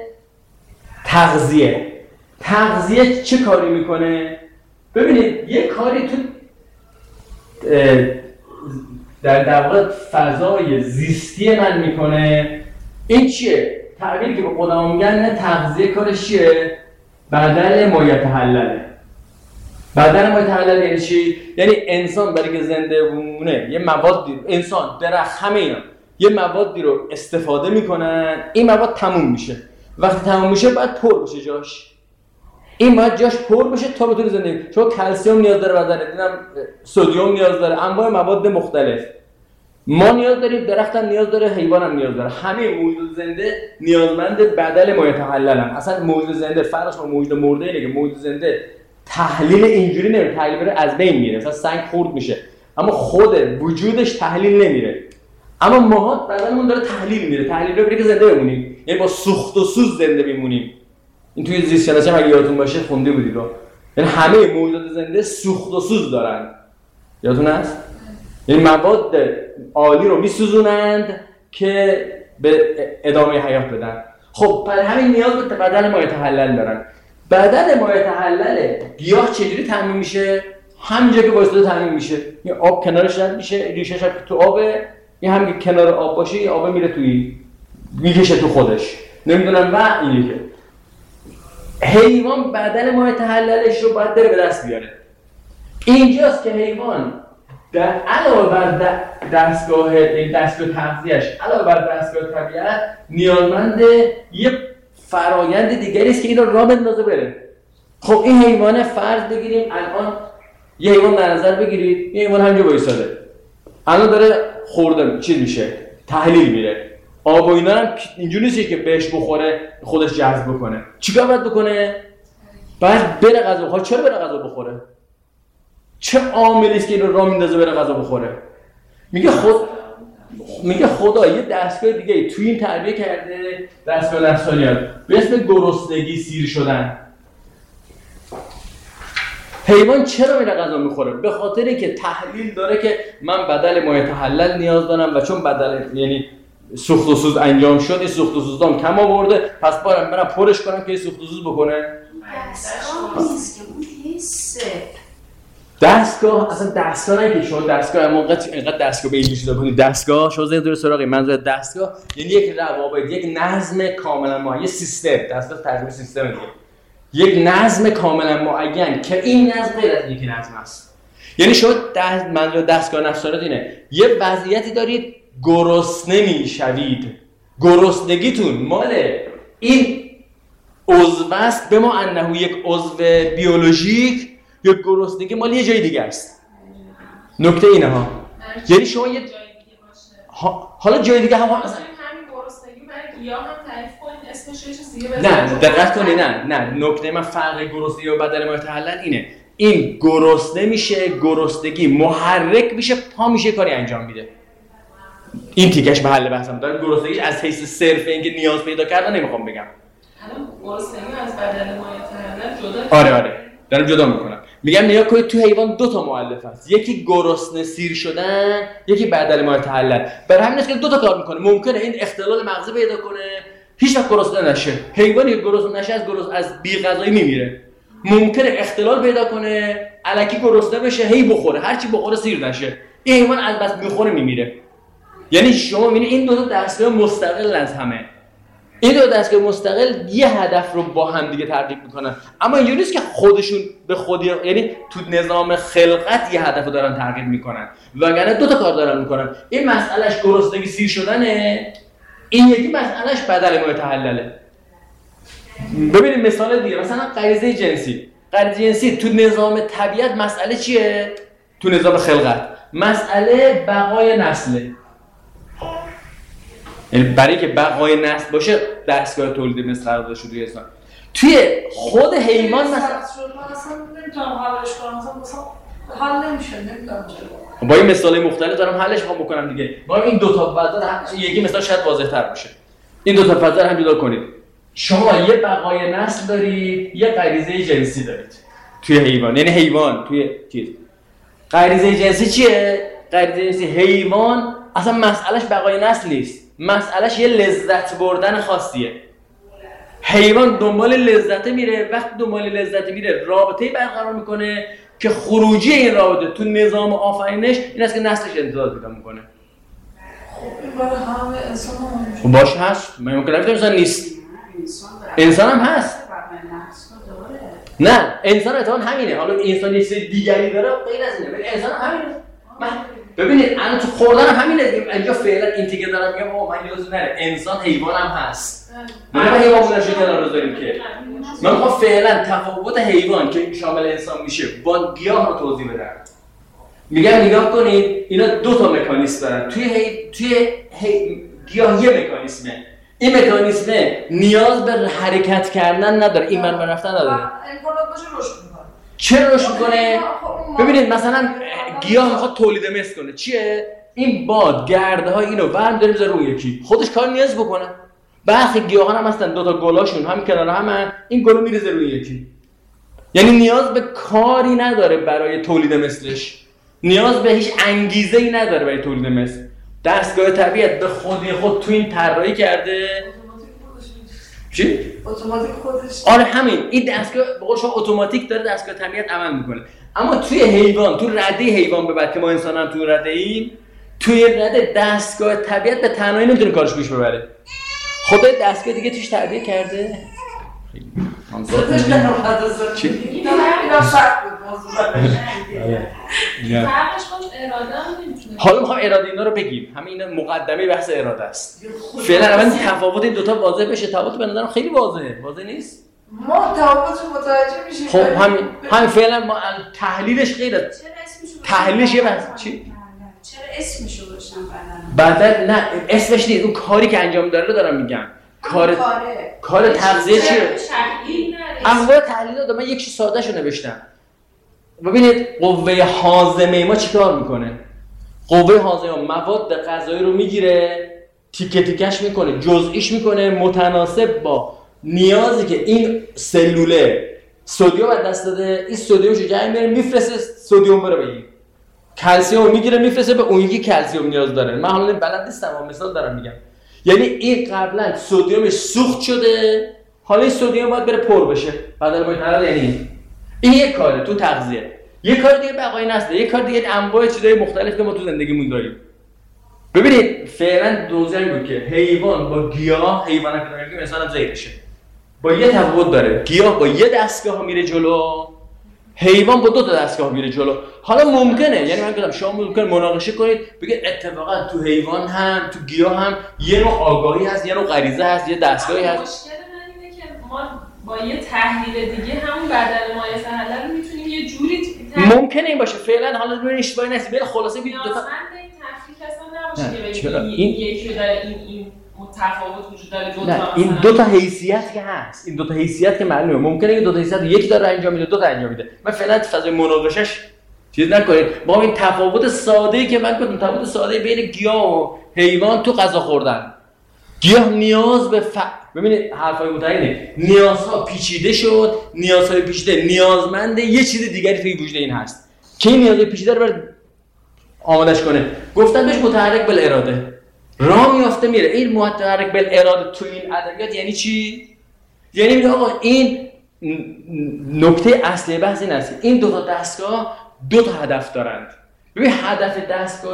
تغذیه تغذیه چه کاری میکنه؟ ببینید یه کاری تو در در واقع فضای زیستی من میکنه. این چیه؟ تعبیری که به قدما میگن نه تغذیه کارش چیه؟ بدل ما یتحلله. بدل ما یتحلله یعنی چی؟ یعنی انسان برای که زنده بمونه یه موادی، انسان، درخت، همه اینا یه موادی رو استفاده میکنن، این مواد تموم میشه. وقتی تموم میشه باید پر بشه جاش. این باید جاش پر بشه تا بتونه زندگی. چون کلسیم نیاز داره بدن، دیدم سدیم نیاز داره، انواع مواد مختلف. ما نیاز داریم، درخت هم نیاز داره، حیوان هم نیاز داره. همه موجود زنده نیازمند بدل ما یتحللن. اصلا موجود زنده فرقش با موجود مرده اینه که موجود زنده تحلیل اینجوری نمیره، تحلیل بره از بین میره، مثلا سنگ خورد میشه، اما خود وجودش تحلیل نمیره. اما ما بدنمون داره تحلیل میره، تحلیل رو بره که زنده بمونیم، یعنی با سوخت و سوز زنده بمونیم. این توی زیست شناسی اگه یادتون باشه خونده بودید رو. یعنی همه موجودات زنده سوخت و سوز دارن. یادتون هست؟ یعنی مواد عالی رو میسوزونند که به ادامه حیات بدن. خب برای همین نیاز به بدل ما یتحلل دارن. بدن مایحتحلله گیاه چجوری تامین میشه؟ همینجا که واسطه تامین میشه، یه آب کنارش رد میشه، ریشه‌ش تو آبه، یه هم کنار آب باشه، یه آب میره توی میکشه تو خودش، نمیدونم و اینه که حیوان بدن مایحتحللش رو باید بره به دست بیاره. اینجاست که حیوان در علاوه بر دستگاه این دستگاه تغذیه‌اش، علاوه بر دستگاه طبیعت، نیازمند یه فرایند دیگری است که اینو راه بندازه بره. خب این حیوان فرض بگیریم الان یه حیوان در نظر بگیرید، یه حیوان همینجا وایساده، الان داره خورده چی میشه؟ تحلیل میره. آب و اینا هم اینجوری نیست که بهش بخوره خودش جذب بکنه. چیکار باید بکنه؟ باید بره غذا بخوره. چرا بره غذا بخوره؟ چه عاملی است که اینو راه میندازه بره غذا بخوره؟ میگه خود میگه خدا یه دستگاه دیگه توی این تربیه کرده، دستگاه نفسانیات به اسم گرسنگی سیر شدن. حیوان چرا میره غذا میخوره؟ به خاطر اینکه تحلیل داره که من بدل مایحتحلل نیاز دارم و چون بدل یعنی سوخت و سوز انجام شد، این سوخت و سوزام کم آورده، پس برم برم پرش کنم که این سوخت و سوز بکنه. دستگاه نیست که اون حسه. دستگاه اصلا دستگاه نه که شما دستگاه موقع اینقدر دستگاه به این چیزا کنید. دستگاه شما زیر سراغ منظور دستگاه یعنی یک روابط، یک نظم کاملا معین، سیستم. دستگاه ترجمه سیستم دیگه. یک نظم کاملا معین که این نظم غیر از یک نظم است. یعنی شما دست منظور دستگاه نفسانیات اینه یه وضعیتی دارید گرسنه میشوید، گرسنگیتون مال این عضو است به ما انه یک عضو بیولوژیک یا گرسنگی مال یه جای دیگه است. نکته اینه ها، یعنی شما یه حالا جای دیگه هم مثلا همین گرسنگی برای گیاه هم تعریف کنید، اسمش یه چیز دیگه بزنید. نه دقت کنید، نه نه نکته من فرق گرسنگی و بدن مایحتحلل اینه، این گرسنه میشه، گرسنگی محرک میشه، پا میشه کاری انجام میده. این تیکش محل بحثم داره. گرسنگی از حیث صرف اینکه نیاز پیدا کردن نمیخوام بگم. الان گرسنگی از بدن مایحتحلل جدا. آره آره دارم جدا میکنم. میگم نیا کنید تو حیوان دو تا مؤلف هست، یکی گرسنه سیر شدن، یکی بدل مایحتحلل. برای همین است که دو تا کار میکنه. ممکنه این اختلال مغزی پیدا کنه، هیچ وقت گرسنه نشه. حیوانی که گرسنه نشه از گرسنه از بی غذایی میمیره. ممکنه اختلال پیدا کنه، الکی گرسنه بشه، هی بخوره، هر چی بخوره سیر نشه. این حیوان از بس میخوره میمیره. یعنی شما میبینید این دو تا دستگاه مستقل از همه. این دو دستگاه مستقل یه هدف رو با هم دیگه تحقق میکنن، اما اینجوری نیست که خودشون به خودی، یعنی تو نظام خلقت یه هدف رو دارن تحقق میکنن، وگرنه دو تا کار دارن میکنن. این مسئلهش گرسنگی سیر شدنه، این یکی مسئلهش بدل مایحتحلله. ببینید مثال دیگه، مثلا غریزه جنسی. غریزه جنسی تو نظام طبیعت مسئله چیه؟ تو نظام خلقت مسئله بقای نسله. یعنی برای که بقای نسل باشه دستگاه تولید مثل قرار داشته توی انسان. توی خود حیوان مثلا اصلا نمیتونم حلش کنم، مثلا حل نمیشه، نمیدونم چرا. با این مثالای مختلف دارم حلش میخوام بکنم دیگه. ما این دو تا فضا یکی مثلا شاید واضح‌تر باشه. این دو تا فضا رو هم جدا کنید. شما یه بقای نسل دارید، یه غریزه جنسی دارید توی حیوان. یعنی حیوان توی چیز غریزه جنسی چیه؟ غریزه جنسی حیوان اصلا مسئلهش بقای نسل نیست، مسئلهش یه لذت بردن خاصیه. حیوان دنبال لذت میره، وقتی دنبال لذت میره رابطه‌ای برقرار میکنه که خروجی این رابطه تو نظام آفرینش این است که نسلش امتداد پیدا میکنه. خب این برای همه انسان هم میشه. خب باش هست، من ممکن نمیگم انسان نیست. انسان هم هست. نه انسان اتفاقا همینه. حالا انسان یه چیز دیگری داره غیر از اینه، ولی انسان هم همینه. من ببینید الان تو خوردن هم همینه. اینجا فعلا این تیکه دارم میگم آقا من یادتون نره انسان حیوان هم هست. من حیوان بودن شده کنار بذاریم که من میخوام فعلا تفاوت حیوان که شامل انسان میشه با گیاه رو توضیح بدم. میگم نگاه کنید اینا دو تا مکانیزم دارن. توی هی... توی هی... گیاه یه مکانیزمه. این مکانیزمه نیاز به حرکت کردن نداره، این من رفتن نداره. امکانات باشه رشد میکنه. چرا رشد میکنه؟ ببینید مثلا گیاه میخواد تولید مثل کنه. چیه؟ این باد گرده های اینو ورم داره میذاره روی یکی، خودش کار نیاز بکنه. برخی گیاهان هم هستن دو تا گلاشون هم کنار هم، این گلو میریزه روی یکی. یعنی نیاز به کاری نداره برای تولید مثلش، نیاز به هیچ انگیزه‌ای نداره برای تولید مثل. دستگاه طبیعت به خودی خود تو این طراحی کرده. چی؟ اتوماتیک خودش. آره همین، این دستگاه به قول شما اتوماتیک داره دستگاه طبیعت عمل میکنه. اما توی حیوان، تو رده حیوان به بعد که ما انسان هم تو رده ایم، توی رده دستگاه طبیعت به تنهایی نمیتونه کارش پیش ببره. خدا دستگاه دیگه توش تعبیه کرده. خودش نمی‌خواد چی؟ اینا اینا سخت بود موضوع. فرقش با اراده هم نمیتونه. حالا میخوام اراده اینا رو بگیم. همین اینا مقدمه بحث اراده است. فعلا اول تفاوت این دو تا واضح بشه. تفاوت به نظرم خیلی واضحه. واضح نیست؟ ما تفاوتش متوجه میشیم. خب همین همین فعلا ما تحلیلش غیر چرا اسمشو تحلیلش یه بحث چی؟ چرا اسمشو گذاشتن بدن؟ بدن نه اسمش نیست، اون کاری که انجام داره رو دارم میگم. کار کاره. کار تغذیه چیه؟ تحلیل نه. انواع تحلیل دادم. من یک چیز ساده شو نوشتم. ببینید قوه هاضمه ما چیکار میکنه؟ قوه هاضمه مواد غذایی رو میگیره، تیکه تیکش میکنه، جزئیش میکنه متناسب با نیازی که این سلوله سدیم از دست داده. این سدیمشو جمع میاره میفرسته سدیم بره به این کلسیم میگیره میفرسته به اون یکی کلسیم نیاز داره. من حالا بلد نیستم اما مثال دارم میگم. یعنی این قبلا سدیمش سوخت شده، حالا این سدیم باید بره پر بشه. بدل ما این یعنی این یک کاره تو تغذیه. یک کار دیگه بقای نسله، یک کار دیگه انواع چیزای مختلف که ما تو زندگیمون داریم. ببینید فعلا دوزاری بود که حیوان با گیاه، حیوانات که داریم مثلا هم زیرشه با یه تفاوت داره. گیاه با یه دستگاه میره جلو، حیوان با دو تا دستگاه میره جلو. حالا ممکنه، یعنی من گفتم شما ممکن مناقشه کنید بگید اتفاقا تو حیوان هم تو گیاه هم یه نوع آگاهی هست، یه نوع غریزه هست، یه دستگاهی هست. مشکل من اینه که ما با یه تحلیل دیگه همون بدن مایع سهله رو میتونیم یه جوری ممکنه این باشه. فعلا حالا ببینید اشتباهی نشه. ولی خلاصه ببینید دو تا این تفکیک اصلا نباشه که بگیم این یکی داره این این متفاوت وجود داره دو تا. نه این دو تا حیثیت که هست، این دو تا حیثیت که معلومه. ممکنه این دو تا حیثیت یکی داره انجام میده، دو تا انجام میده. من فعلا فضای مناقشش چیز نکنید. با این تفاوت ساده‌ای که من گفتم، تفاوت ساده بین گیاه و حیوان تو غذا خوردن. گیاه نیاز به ف... ببینید حرفای متعینه، نیازها پیچیده شد، نیازهای پیچیده نیازمند یه چیز دیگری توی وجود این هست که این نیازهای پیچیده رو باید آمادش کنه. گفتن بهش متحرک بالاراده. راه میافته میره. این متحرک بالاراده تو این ادبیات یعنی چی؟ یعنی میگه آقا این نکته اصلی بحث این است. این دو تا دستگاه دو تا هدف دارند. ببین هدف دستگاه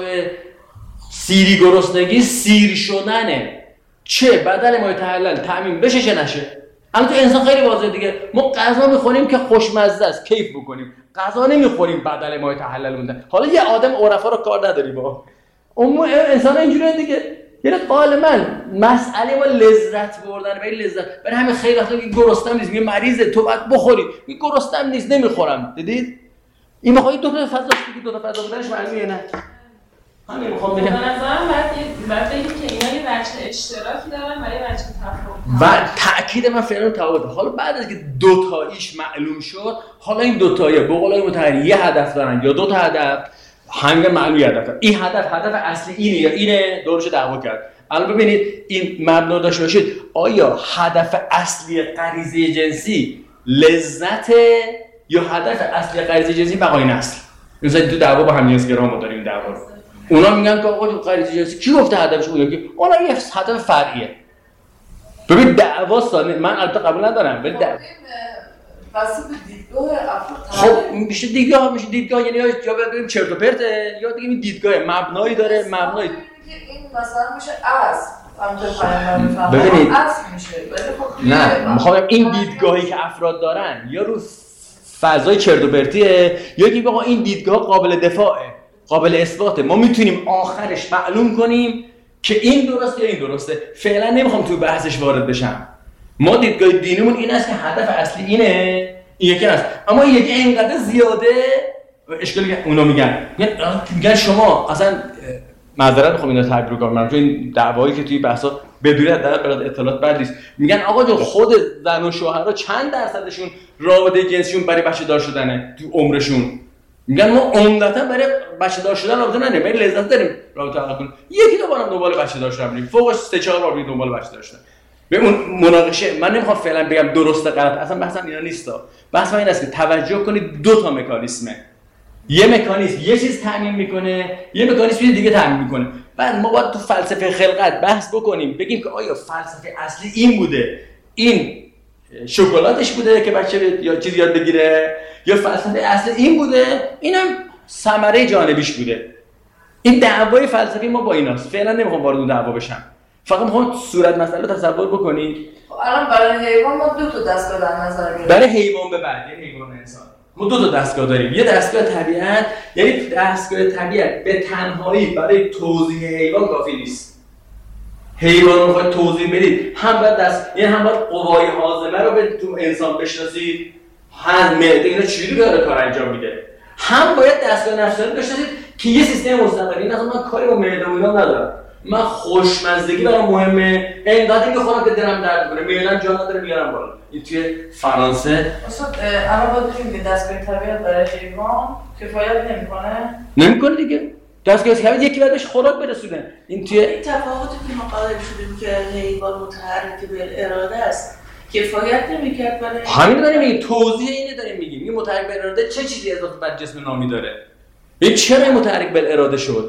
سیری گرسنگی سیر شدنه. چه بدن ما تحلل تامین بشه چه نشه. الان تو انسان خیلی واضحه دیگه. ما غذا میخوریم که خوشمزه است، کیف بکنیم. غذا نمیخوریم بدن ما تحلل مونده. حالا یه آدم عرفا رو کار نداری با. اون انسان اینجوریه دیگه. یعنی قال من مسئله ما لذت بردن، برای لذت. برای همین خیلی وقتا میگه گرسنم نیست، میگه مریضه تو باید بخوری. میگه گرسنم نیست نمیخورم. دیدید؟ این میخواد دو تا فضا بگید، دو تا فضا بودنش معلومه نه. همین میخوام بگم. به نظرم باید یه بعد بگیم که اینا یه وجه اشتراکی دارن و یه وجه تفاوت. و تأکید من فعلا تفاوت. حالا بعد از که دو تاییش معلوم شد، حالا این دو تایی به قول متحری یه هدف دارن یا دو تا هدف، همین معلومی هدف. این هدف هدف اصلی اینه یا اینه، دورش دعوا کرد. الان ببینید این مبنا داشته باشید، آیا هدف اصلی غریزه جنسی لذت یا هدف اصلی غریزه جنسی بقای نسل؟ مثلا تو دعوا با همجنسگرا ما داریم دعوا رو. اونا میگن که آقا غریزه جنسی کی گفته هدفش اونه؟ که اونا یه هدف فرعیه. ببین دعوا ساده، من البته قبول ندارم ولی دعوا واسه دیدگاه افراد خب میشه دیدگاه میشه دیدگاه یعنی یا بگیم چرت و پرته یا دیگه این دیدگاه مبنایی داره مبنایی این مثلا میشه اصل همونطور پیامبر میفهمه ببینید اصل میشه ولی خب نه میخوام این دیدگاهی که افراد دارن یا رو فضای چرت و پرتیه یا که بگم این دیدگاه قابل دفاعه قابل اثباته ما میتونیم آخرش معلوم کنیم که این درسته یا این درسته فعلا نمیخوام تو بحثش وارد بشم ما دیدگاه دینیمون این است که هدف اصلی اینه این یکی است اما این یکی اینقدر زیاده اشکالی که اونا میگن میگن شما اصلا معذرت میخوام اینا تعبیر کنم چون این دعوایی که توی بحثا بدون حداقل اطلاعات بد نیست میگن آقا جو خود زن و شوهرها چند درصدشون رابطه جنسیشون برای بچه دار شدنه تو عمرشون میگن ما عمدتا برای بچه دار شدن رابطه نداریم برای لذت داریم رابطه عقد کنیم یکی دو بارم دنبال بچه دار شدن بریم فوقش سه چهار بار بریم دنبال بچه دار شدن به اون مناقشه من نمیخوام فعلا بگم درسته غلط اصلا بحثم اینا نیستا بحث من این است که توجه کنید دو تا مکانیزمه یه مکانیزم یه چیز تامین میکنه یه مکانیزم دیگه تامین میکنه بعد ما باید تو فلسفه خلقت بحث بکنیم بگیم که آیا فلسفه اصلی این بوده این شکلاتش بوده که بچه یا چیز یاد بگیره یا فلسفه اصل این بوده، اینم ثمره جانبیش بوده. این دعوای فلسفی ما با ایناست. فعلا نمیخوام وارد اون دعوا بشم، فقط میخوام صورت مسئله تصور بکنید. الان برای حیوان ما دو تا دستگاه در نظر میگیریم. برای حیوان به بعد یعنی حیوان انسان ما دو تا دستگاه داریم. یه دستگاه طبیعت، یعنی دستگاه طبیعت به تنهایی برای توضیح حیوان کافی نیست. حیوان رو میخواید توضیح بدید، هم باید دست یعنی هم باید قوای هاضمه رو به تو انسان بشناسید، هم معده اینا چجوری داره کار انجام میده، هم باید دستگاه نفسانی بشناسید که یه سیستم مستقلی. این اصلا من کاری با معده و اینا ندارم. من خوشمزدگی برام مهمه، اینقدر که خودم که دلم درد میکنه، معده‌ام جا نداره میارم بالا. این توی فرانسه اصلا الان باید بگیم که دستگاه طبیعت برای حیوان کفایت نمیکنه. نمیکنه دیگه. دستگاه طبیعت یکی بعد بهش خوراک برسونه. این توی این تفاوتی که ما قائل شدیم که حیوان متحرک بالاراده است کفایت نمیکرد برای همین داریم میگیم، توضیح اینه داریم میگیم. این متحرک بالاراده چه چیزی اضافه بر جسم نامی داره؟ این چرا متحرک بالاراده شد؟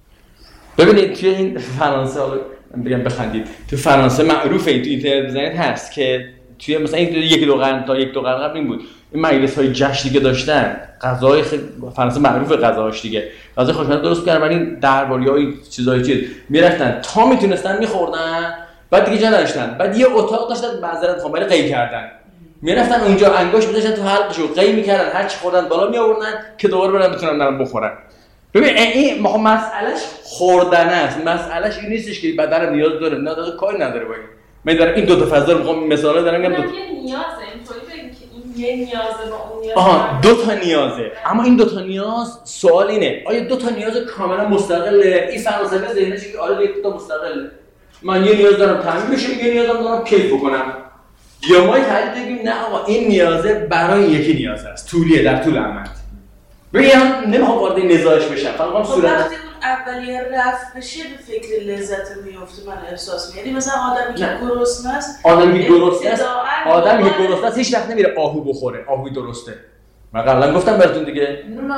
ببینید توی این فرانسه، حالا بگم بخندید، تو فرانسه معروفه، این تو اینترنت بزنید هست که توی مثلا این یک دو قرن تا یک دو قرن قبل این بود، این مجلس‌های جشنی که داشتن، غذاهای خیلی فرانسه معروفه غذاهاش دیگه، غذای خوشمزه درست کردن، ولی درباری‌ها این چیزای چیز میرفتن تا میتونستن میخوردن، بعد دیگه جا نداشتن، بعد یه اتاق داشتن معذرت میخوام برای قی کردن، میرفتن اونجا انگشت می‌ذاشتن تو حلقشون قی می‌کردن، هر چی خوردن بالا میآوردن که دوباره برن بتونن برن بخورن. ببین این ما مسئلهش خوردن است، مسئلهش این نیستش که بدن نیاز داره، نه داره کاری نداره با این. من دارم این دو تا فضا رو میخوام مثالا دارم میگم. دو تا یه نیازه، اینطوری بگیم که این یه نیازه با اون نیاز. آها دو تا نیازه، اما این دو تا نیاز سوال اینه آیا دو تا نیاز کاملا مستقله؟ این فلسفه ذهنش که آره یک تا مستقله، من یه نیاز دارم تامین بشه، یه نیازم دارم کیف بکنم، یا ما تحلیل بگیم نه آقا این نیازه برای یکی نیاز است، طولیه در طول عمر. ببین نمیخوام وارد نزاعش بشم، فقط میخوام صورت وقتی اون اولیه رفت بشه به فکر لذت میفته، من احساس می‌کنم. یعنی مثلا آدمی که گرسنه است، آدمی که گرسنه است، آدمی که گرسنه است هیچ وقت نمیره آهو بخوره، آهوی درسته. من قبلا گفتم براتون دیگه،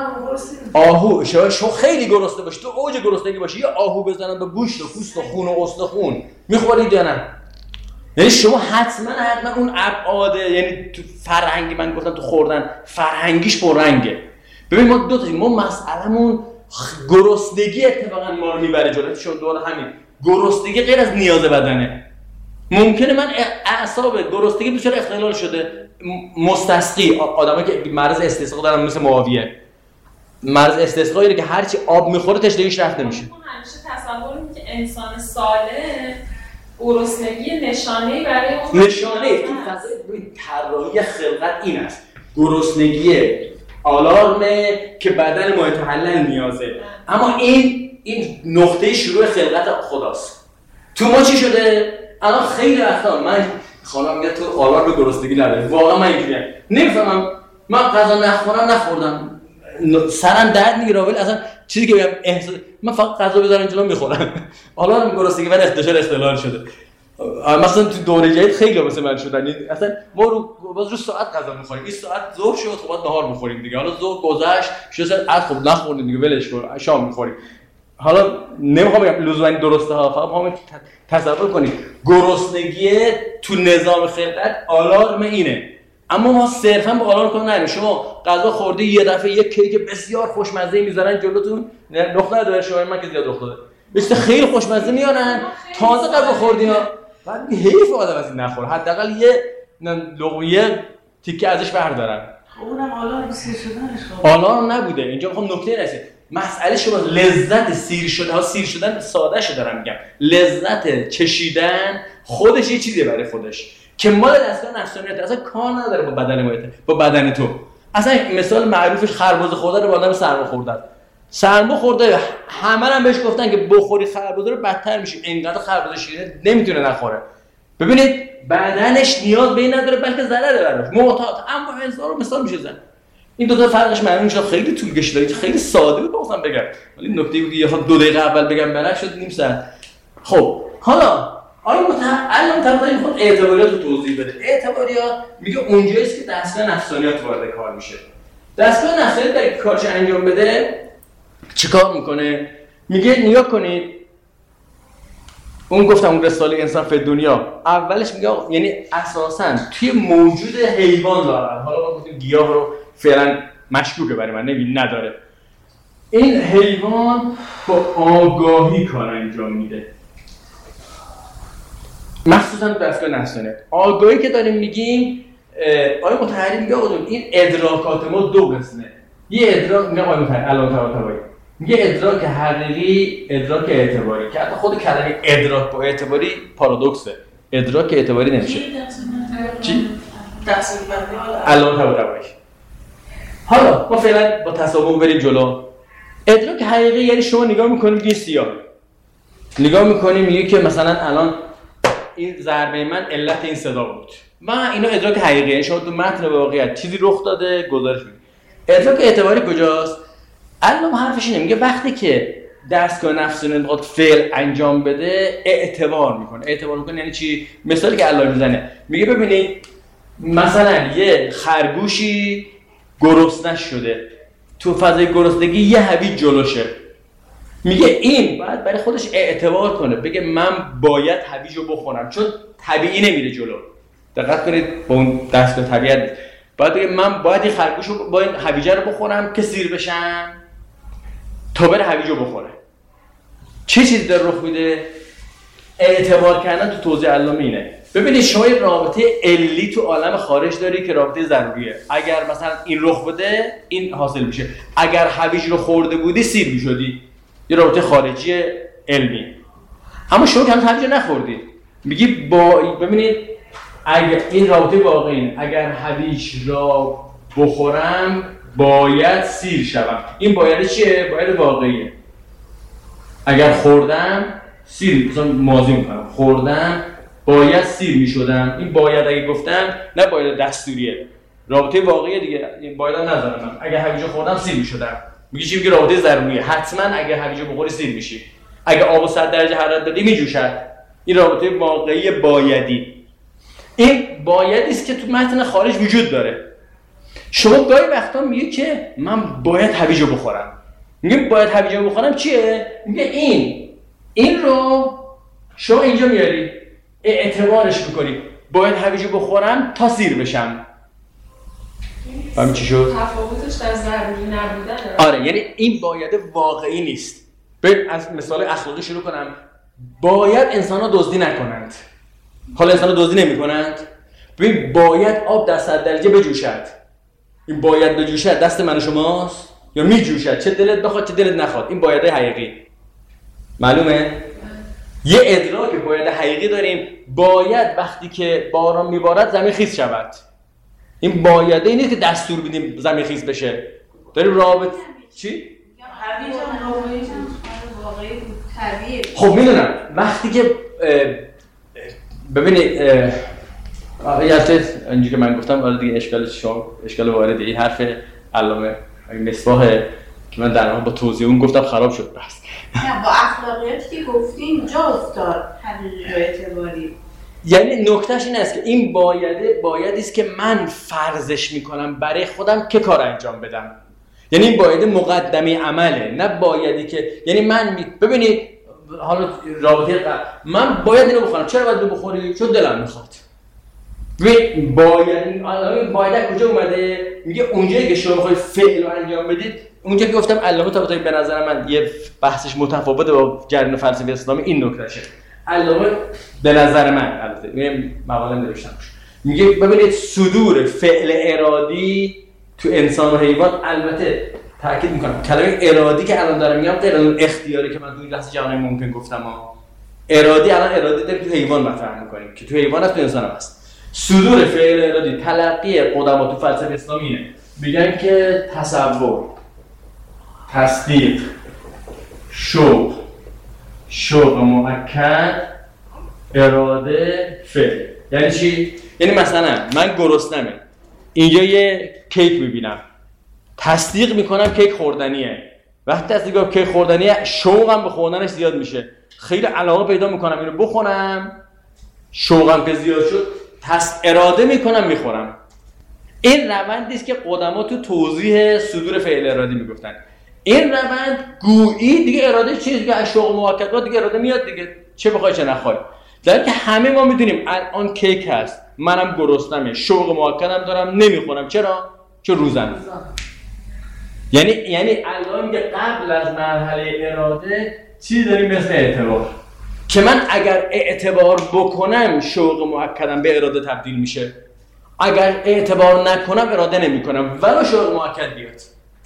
آهو شو شو خیلی گرسنه باشی، تو اوج گرسنگی باشی، یا آهو بزنن به گوشت و پوست و خون و استخون، میخورید یا نه؟ یعنی شما حتما حتما اون ابعاد، یعنی تو فرهنگی من گفتم تو خوردن فرهنگیش پررنگه. ببین ما دو تا ما مسئلهمون گرسنگی اتفاقا ما رو میبره جلو، چون دور همین گرسنگی غیر از نیاز بدنه. ممکنه من اعصاب گرسنگی دچار اختلال شده، مستسقی آدمایی که مرض استسقا دارن مثل معاویه، مرض استسقایی که هرچی آب میخوره تشنگیش رفته میشه. همیشه تصور می‌کنم که انسان سالم گرسنگی نشانه‌ای برای اون نشانه تو فضای طراحی خلقت این است، گرسنگی آلارمه که بدن متحلل نیازه، اما این این نقطه شروع خلقت خداست. تو ما چی شده؟ الان خیلی وقتا من خانم میگه تو آلارم گرسنگی نداری، واقعا من اینجوریام، نمیفهمم، من غذا نخورم نخوردم سرم درد میگیره، ولی اصلا چیزی که بگم احساس من فقط غذا بذارم جلوم میخورم، آلارم گرسنگی من اختشار اختلال شده. مثلا تو دوره جدید خیلی مثل من شدن، اصلا ما رو باز رو ساعت غذا می‌خوریم، این ساعت ظهر شد خب بعد نهار بخوریم دیگه، حالا ظهر گذشت شد ساعت خب نخوردیم دیگه ولش کن شام می‌خوریم. حالا نمیخوام بگم لزوما درسته ها، فقط می‌خوام تصور کنید گرسنگی تو نظام خلقت آلارم اینه، اما ما صرفا با آلارم کار نداریم. شما غذا خوردی یه دفعه یک کیک بسیار خوشمزه می‌ذارن جلوتون، نقطه داره شما من که زیاد افتاده مثل خیلی خوشمزه میارن، تازه غذا خوردی ها، بعد حیف آدم از این نخوره، حداقل یه لقمه تیکه ازش بردارن. اونم آلارم سیر شدنش خب آلارم نبوده. اینجا میخوام نکته رسید، مسئله شما لذت سیر شده ها، سیر شدن ساده شو دارم میگم، لذت چشیدن خودش یه چیزیه برای خودش که مال دستگاه نفسانیت اصلا کار نداره با بدن ما، با بدن تو. اصلا مثال معروفش خربزه خوردن رو با آدم سرما خوردن. سرما خورده همه هم بهش گفتن که بخوری خربزه رو بدتر میشی، اینقدر خربزه شیرینه نمیتونه نخوره. ببینید بدنش نیاز به این نداره بلکه ضرره براش، معتاد. اما انسان رو مثال میشه زن. این دو تا فرقش معلوم میشه، خیلی طول کشیده، خیلی ساده بود بخوام بگم، ولی نکته بود که یه دو دقیقه اول بگم بلد شد نیم ساعت. خب حالا آیا الان طرفدار میخواد اعتباریات رو توضیح بده. اعتباریات میگه اونجاییست که دستگاه نفسانیات وارد کار میشه. دستگاه نفسانیات برای کارش انجام بده چیکار میکنه؟ میگه نگاه کنید اون گفتم اون رساله انسان فی دنیا اولش میگه یعنی اساساً توی موجود حیوان داره، حالا ما گفتیم گیاه رو فعلا مشکوکه برای من نمی نداره. این حیوان با آگاهی کار انجام میده، مخصوصا دستگاه نفسانه. آگاهی که داریم میگیم آقای مطهری میگه آقا این ادراکات ما دو قسمه. یه ادراک میگه آقای مطهری علامه طباطبایی میگه ادراک حقیقی، ادراک اعتباری، که حتی خود کلمه ادراک با اعتباری پارادوکسه. ادراک اعتباری نمیشه. چی؟ تقسیم بندی علامه طباطبایی. حالا ما فعلا با تصاوب بریم جلو. ادراک حقیقی یعنی شما نگاه میکنیم میگی سیاه، نگاه میکنیم میگه که مثلا الان این ضربه من علت این صدا بود. من اینو ادراک حقیقی، یعنی شما تو متن واقعیت چیزی رخ داده گزارش میدید. ادراک اعتباری کجاست؟ علامه حرفش اینه، میگه وقتی که دستگاه نفسانی میخواد فعل انجام بده اعتبار میکنه. اعتبار میکنه یعنی چی؟ مثالی که علامه میزنه میگه ببینید مثلا یه خرگوشی گرسنه شده، تو فضای گرسنگی یه هویج جلوشه، میگه این باید برای خودش اعتبار کنه، بگه من باید هویج رو بخورم چون طبیعی نمیره جلو. دقت کنید با اون دستگاه طبیعت نیست. باید بگه من باید این خرگوش رو با این هویجه رو بخورم که سیر بشم تا بره هویج رو بخوره. چه چیزی در رخ میده؟ اعتبار کردن تو توضیح علامه اینه. ببینید شما یه رابطه علی تو عالم خارج داری که رابطه ضروریه. اگر مثلا این رخ بده این حاصل میشه، اگر هویج رو خورده بودی سیر میشدی. یه رابطه خارجی علمی. اما شما که هم هویج نخوردی میگی با ببینید اگر این رابطه واقعی، اگر هویج را بخورم باید سیر شوم. این باید چیه؟ باید واقعیه. اگر خوردم سیر مثلا ماضی میکنم، خوردم باید سیر میشدم. این باید اگه گفتم نه باید دستوریه، رابطه واقعیه دیگه. این باید نذارم من اگه هویج خوردم سیر میشدم. میگه چی؟ میگه رابطه ضروریه، حتما اگه هویج بخوری سیر میشی. اگه آب صد درجه حرارت بدی میجوشد. این رابطه واقعی بایدی. این بایدی است که تو متن خارج وجود داره. شما گاهی وقتا میگه که من باید هویج رو بخورم. میگه باید هویج رو بخورم چیه؟ میگه این این رو شما اینجا میاری اعتبارش میکنی، باید هویج رو بخورم تا سیر بشم. همین چی شد؟ تفاوتش در ضروری نبودن. آره یعنی این باید واقعی نیست. ببین از مثال اخلاقی شروع کنم. باید انسان‌ها دزدی نکنند. حالا انسان‌ها دزدی نمی‌کنند. ببین باید آب در صد درجه بجوشد. این باید بجوشد دست من و شماست یا میجوشد، چه دلت بخواد چه دلت نخواد. این بایدهای حقیقی. معلومه؟ یه ادراک باید حقیقی داریم. باید وقتی که باران میبارد زمین خیس شود. این بایده این نیست که دستور بدیم زمین خیس بشه. داریم رابط چی؟ هویج هم واقعی بود، طبیعیه. خب میدونم وقتی که ببینید یه اینجوری که من گفتم آره دیگه اشکال شما اشکال وارده. این حرف علامه مصباحه که من در واقع با توضیح اون گفتم خراب شد بس. نه با اخلاقیاتی که گفتی اینجا افتاد حقیقی و اعتباری. یعنی نکتهش این است که این بایده بایدی است که من فرضش میکنم برای خودم که کار انجام بدم. یعنی این بایده مقدمه عمله، نه بایدی که یعنی من می... ببینید حالا رابطه قبل من باید اینو بخورم. چرا باید اینو بخوری؟ چون دلم میخواد. ببین باید علامه باید کجا اومده؟ میگه اونجایی که شما میخواید فعل رو انجام بدید، اونجا که گفتم علامه طباطبایی به نظر من یه بحثش متفاوته با جریان فلسفه اسلامی. این نکتهشه. علامه به نظر من البته این مقاله نوشتم میگه ببینید صدور فعل ارادی تو انسان و حیوان، البته تاکید میکنم کلمه ارادی که الان دارم میگم غیر از اختیاری که من تو این لحظه جهان ممکن گفتم ها. ارادی الان ارادی داریم تو حیوان مطرح میکنیم که تو حیوان هست تو انسان هم هست. صدور فعل ارادی تلقی قدما تو فلسفه اسلامی اینه، میگن که تصور، تصدیق، شوق، شوق مؤکد، اراده، فعل. یعنی چی؟ یعنی مثلا من گرسنمه، اینجا یه کیک میبینم، تصدیق میکنم کیک خوردنیه. وقتی تصدیق کیک خوردنیه شوقم به خوردنش زیاد میشه، خیلی علاقه پیدا میکنم اینو بخورم. شوقم که زیاد شد پس اراده میکنم میخورم. این روندی است که قدما تو توضیح صدور فعل ارادی میگفتن. این روند گویی دیگه اراده چیه دیگه، از شوق موکد دیگه اراده میاد دیگه، چه بخوای چه نخوای. در که همه ما میدونیم الان کیک هست، منم گرسنمه، شوق موکدم دارم نمیخورم. چرا؟ چون روزم. یعنی یعنی الان میگه قبل از مرحله اراده چیزی داریم مثل اعتبار که من اگر اعتبار بکنم شوق موکدم به اراده تبدیل میشه، اگر اعتبار نکنم اراده نمیکنم ولو شوق موکد بیاد.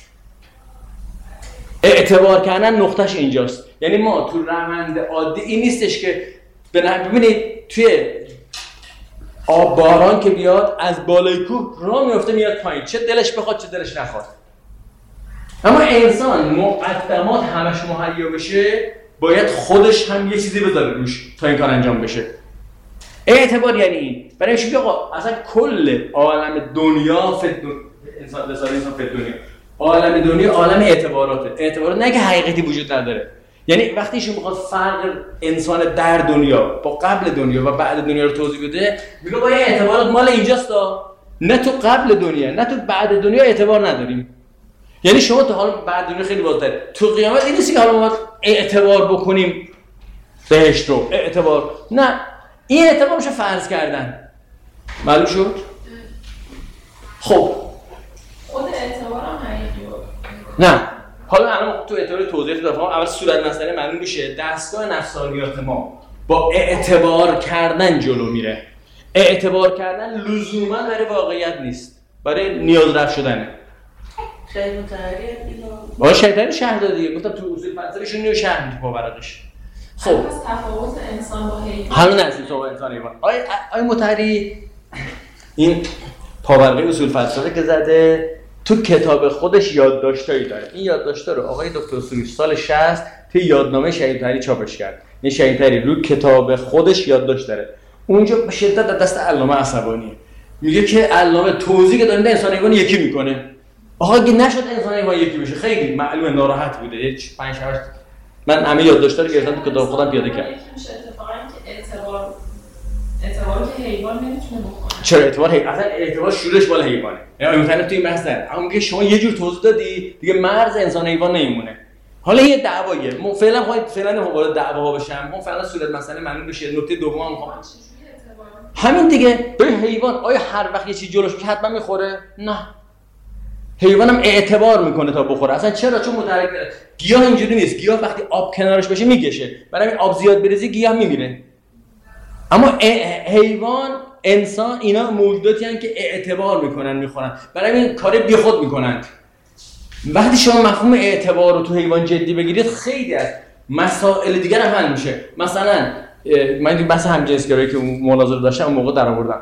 اعتبار کردن نقطهش اینجاست. یعنی ما تو روند عادی این نیستش که ببینید توی آب باران که بیاد از بالای کوه راه میفته میاد پایین، چه دلش بخواد چه دلش نخواد. اما انسان مقدمات همش مهیا بشه باید خودش هم یه چیزی بذاره روش تا این کار انجام بشه. اعتبار یعنی این. برای میشه آقا اصلا کل عالم دنیا فد انسان رساله انسان فد دنیا، عالم دنیا عالم اعتباراته. اعتبارات نه که حقیقتی وجود نداره. یعنی وقتی ایشون میخواد فرق انسان در دنیا با قبل دنیا و بعد دنیا رو توضیح بده، میگه با این اعتبارات مال اینجاست، نه تو قبل دنیا نه تو بعد دنیا اعتبار نداریم. یعنی شما تو حال بعد دنیا خیلی واضحه، تو قیامت این نیست که حالا ما اعتبار بکنیم بهشت رو اعتبار، نه این اعتبار میشه فرض کردن. معلوم شد؟ خب خود اعتبار هم حقیقی نه. حالا الان تو اعتبار توضیح دادم، اول صورت مسئله معلوم میشه. دستگاه نفسانیات ما با اعتبار کردن جلو میره. اعتبار کردن لزوما برای واقعیت نیست، برای نیاز رفع شدنه. شاید متحریه اینو با شیطان شهر داده دیگه، گفتم تو اصول فلسفهشون نیو شهر میشه باورقش. خب پس تفاوت انسان با حیوان حالا نزدیک تو با انسان حیوان. آی آی متحری این پاورقی اصول فلسفه که زده تو کتاب خودش یادداشتایی داره. این یادداشتا رو آقای دکتر سروش سال شصت توی یادنامه شهید طاهری چاپش کرد. این شهید طاهری رو کتاب خودش یادداشت داره. اونجا به شدت در دست علامه عصبانیه. میگه که علامه توضیح که داره انسان حیوان یکی میکنه. آقا اگه نشد انسان حیوان یکی بشه خیلی معلومه ناراحت بوده. یه پنج شش من همه یادداشتا رو گرفتم تو کتاب خودم پیاده کردم. یکی میشه اتفاقا که اعتبار اعتبار که حیوان نمیتونه بکنه. چرا اعتبار حیوان؟ اصلا اعتبار شورش مال حیوانه. یعنی مثلا تو این بحث داره. اما میگه شما یه جور توضیح دادی دیگه مرز انسان حیوان نمیمونه. حالا یه دعوایه. ما فعلا خواهید فعلا وارد دعوا بشم. ما فعلا صورت مسئله معلوم بشه. نکته دوم میخوام همین دیگه. به حیوان آیا هر وقت یه چیز جلوش میشه حتما میخوره؟ نه. حیوانم اعتبار میکنه تا بخوره. اصلا چرا؟ چون متحرک داره. گیاه اینجوری نیست. گیاه وقتی آب کنارش بشه میکشه. برای همین آب زیاد بریزی گیاه میمیره. اما حیوان، انسان، اینا موجوداتی هستند که اعتبار میکنن میخورن. برای همین کار بیخود میکنن. وقتی شما مفهوم اعتبار رو تو حیوان جدی بگیرید خیلی از مسائل دیگر هم حل میشه. مثلا من این بحث همجنسگرایی که مناظره داشتم اون موقع در آوردم.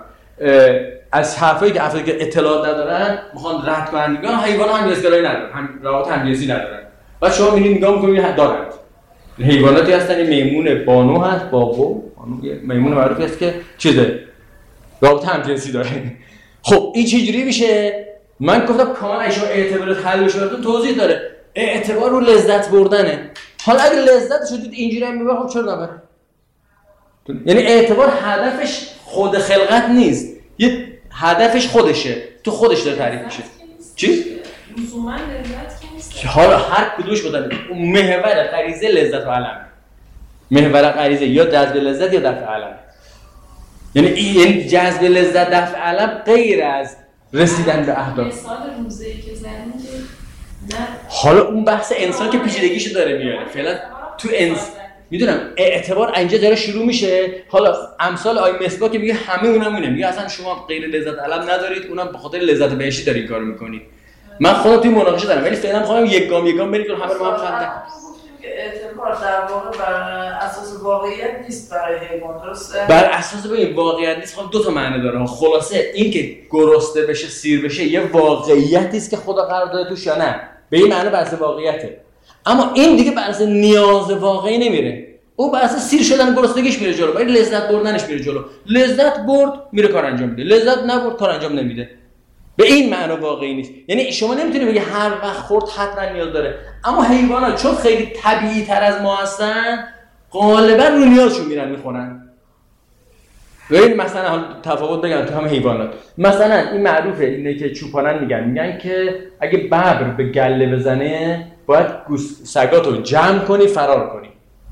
از حرفایی که افرادی که اطلاعات ندارن میخوان رد کنن میگن حیوانات همجنسگرایی ندارن، هم روابط همجنسی ندارن. بعد شما میرید نگاه میکنید دارند. حیواناتی هستن، میمون بانو هست، بابو، بانو میمون معروفی هست که چیزه رابطه همجنسی داره. خب این چجوری میشه؟ من گفتم کاملا ایشون اعتبارات حل بشه براتون توضیح داره. اعتبار رو لذت بردنه. حالا اگه لذت شدید اینجوری هم میبره خب چرا نبره؟ یعنی اعتبار هدفش خود خلقت نیست. یه هدفش خودشه. تو خودش داره تعریف میشه. چی؟ لزوما لذت که نیست. حالا هر کدومش بودن محور غریزه لذت و علم. محور غریزه یا جذب لذت یا دفع علم. یعنی این جذب لذت دفع علم غیر از رسیدن به اهداف. مثال روزه‌ای که زدیم نه. حالا اون بحث انسان که پیچیدگیشو داره میاره. فعلا تو انس میدونم اعتبار اینجا داره شروع میشه. حالا امثال آی مصباح که میگه همه اونم اینه. میگه اصلا شما غیر لذت علم ندارید، اونم به خاطر لذت بهشتی دارین کارو میکنید. من خودم توی مناقشه دارم ولی فعلا میخوام یک گام یک گام برید همه رو هم خنده. اعتبار در واقع بر اساس واقعیت نیست برای حیوان، درسته؟ بر اساس ببین واقعیت نیست. خب دو تا معنی داره. خلاصه این که گرسنه بشه سیر بشه یه واقعیتی است که خدا قرار داده توش یا نه، به این معنی بر اساس واقعیته. اما این دیگه بر اساس نیاز واقعی نمیره. او بر اساس سیر شدن گرسنگیش میره جلو، ولی لذت بردنش میره جلو. لذت برد میره کار انجام میده، لذت نبرد کار انجام نمیده. به این معنی واقعی نیست. یعنی شما نمیتونی بگی هر وقت خورد حتما نیاز داره. اما حیوانات چون خیلی طبیعی تر از ما هستن غالبا رو نیازشون میرن میخونن. ببین مثلا حالا تفاوت بگم تو هم حیوانات. مثلا این معروفه اینه که چوپانن میگن میگن که اگه ببر به گله بزنه باید سگاتو جمع کنی فرار کنی.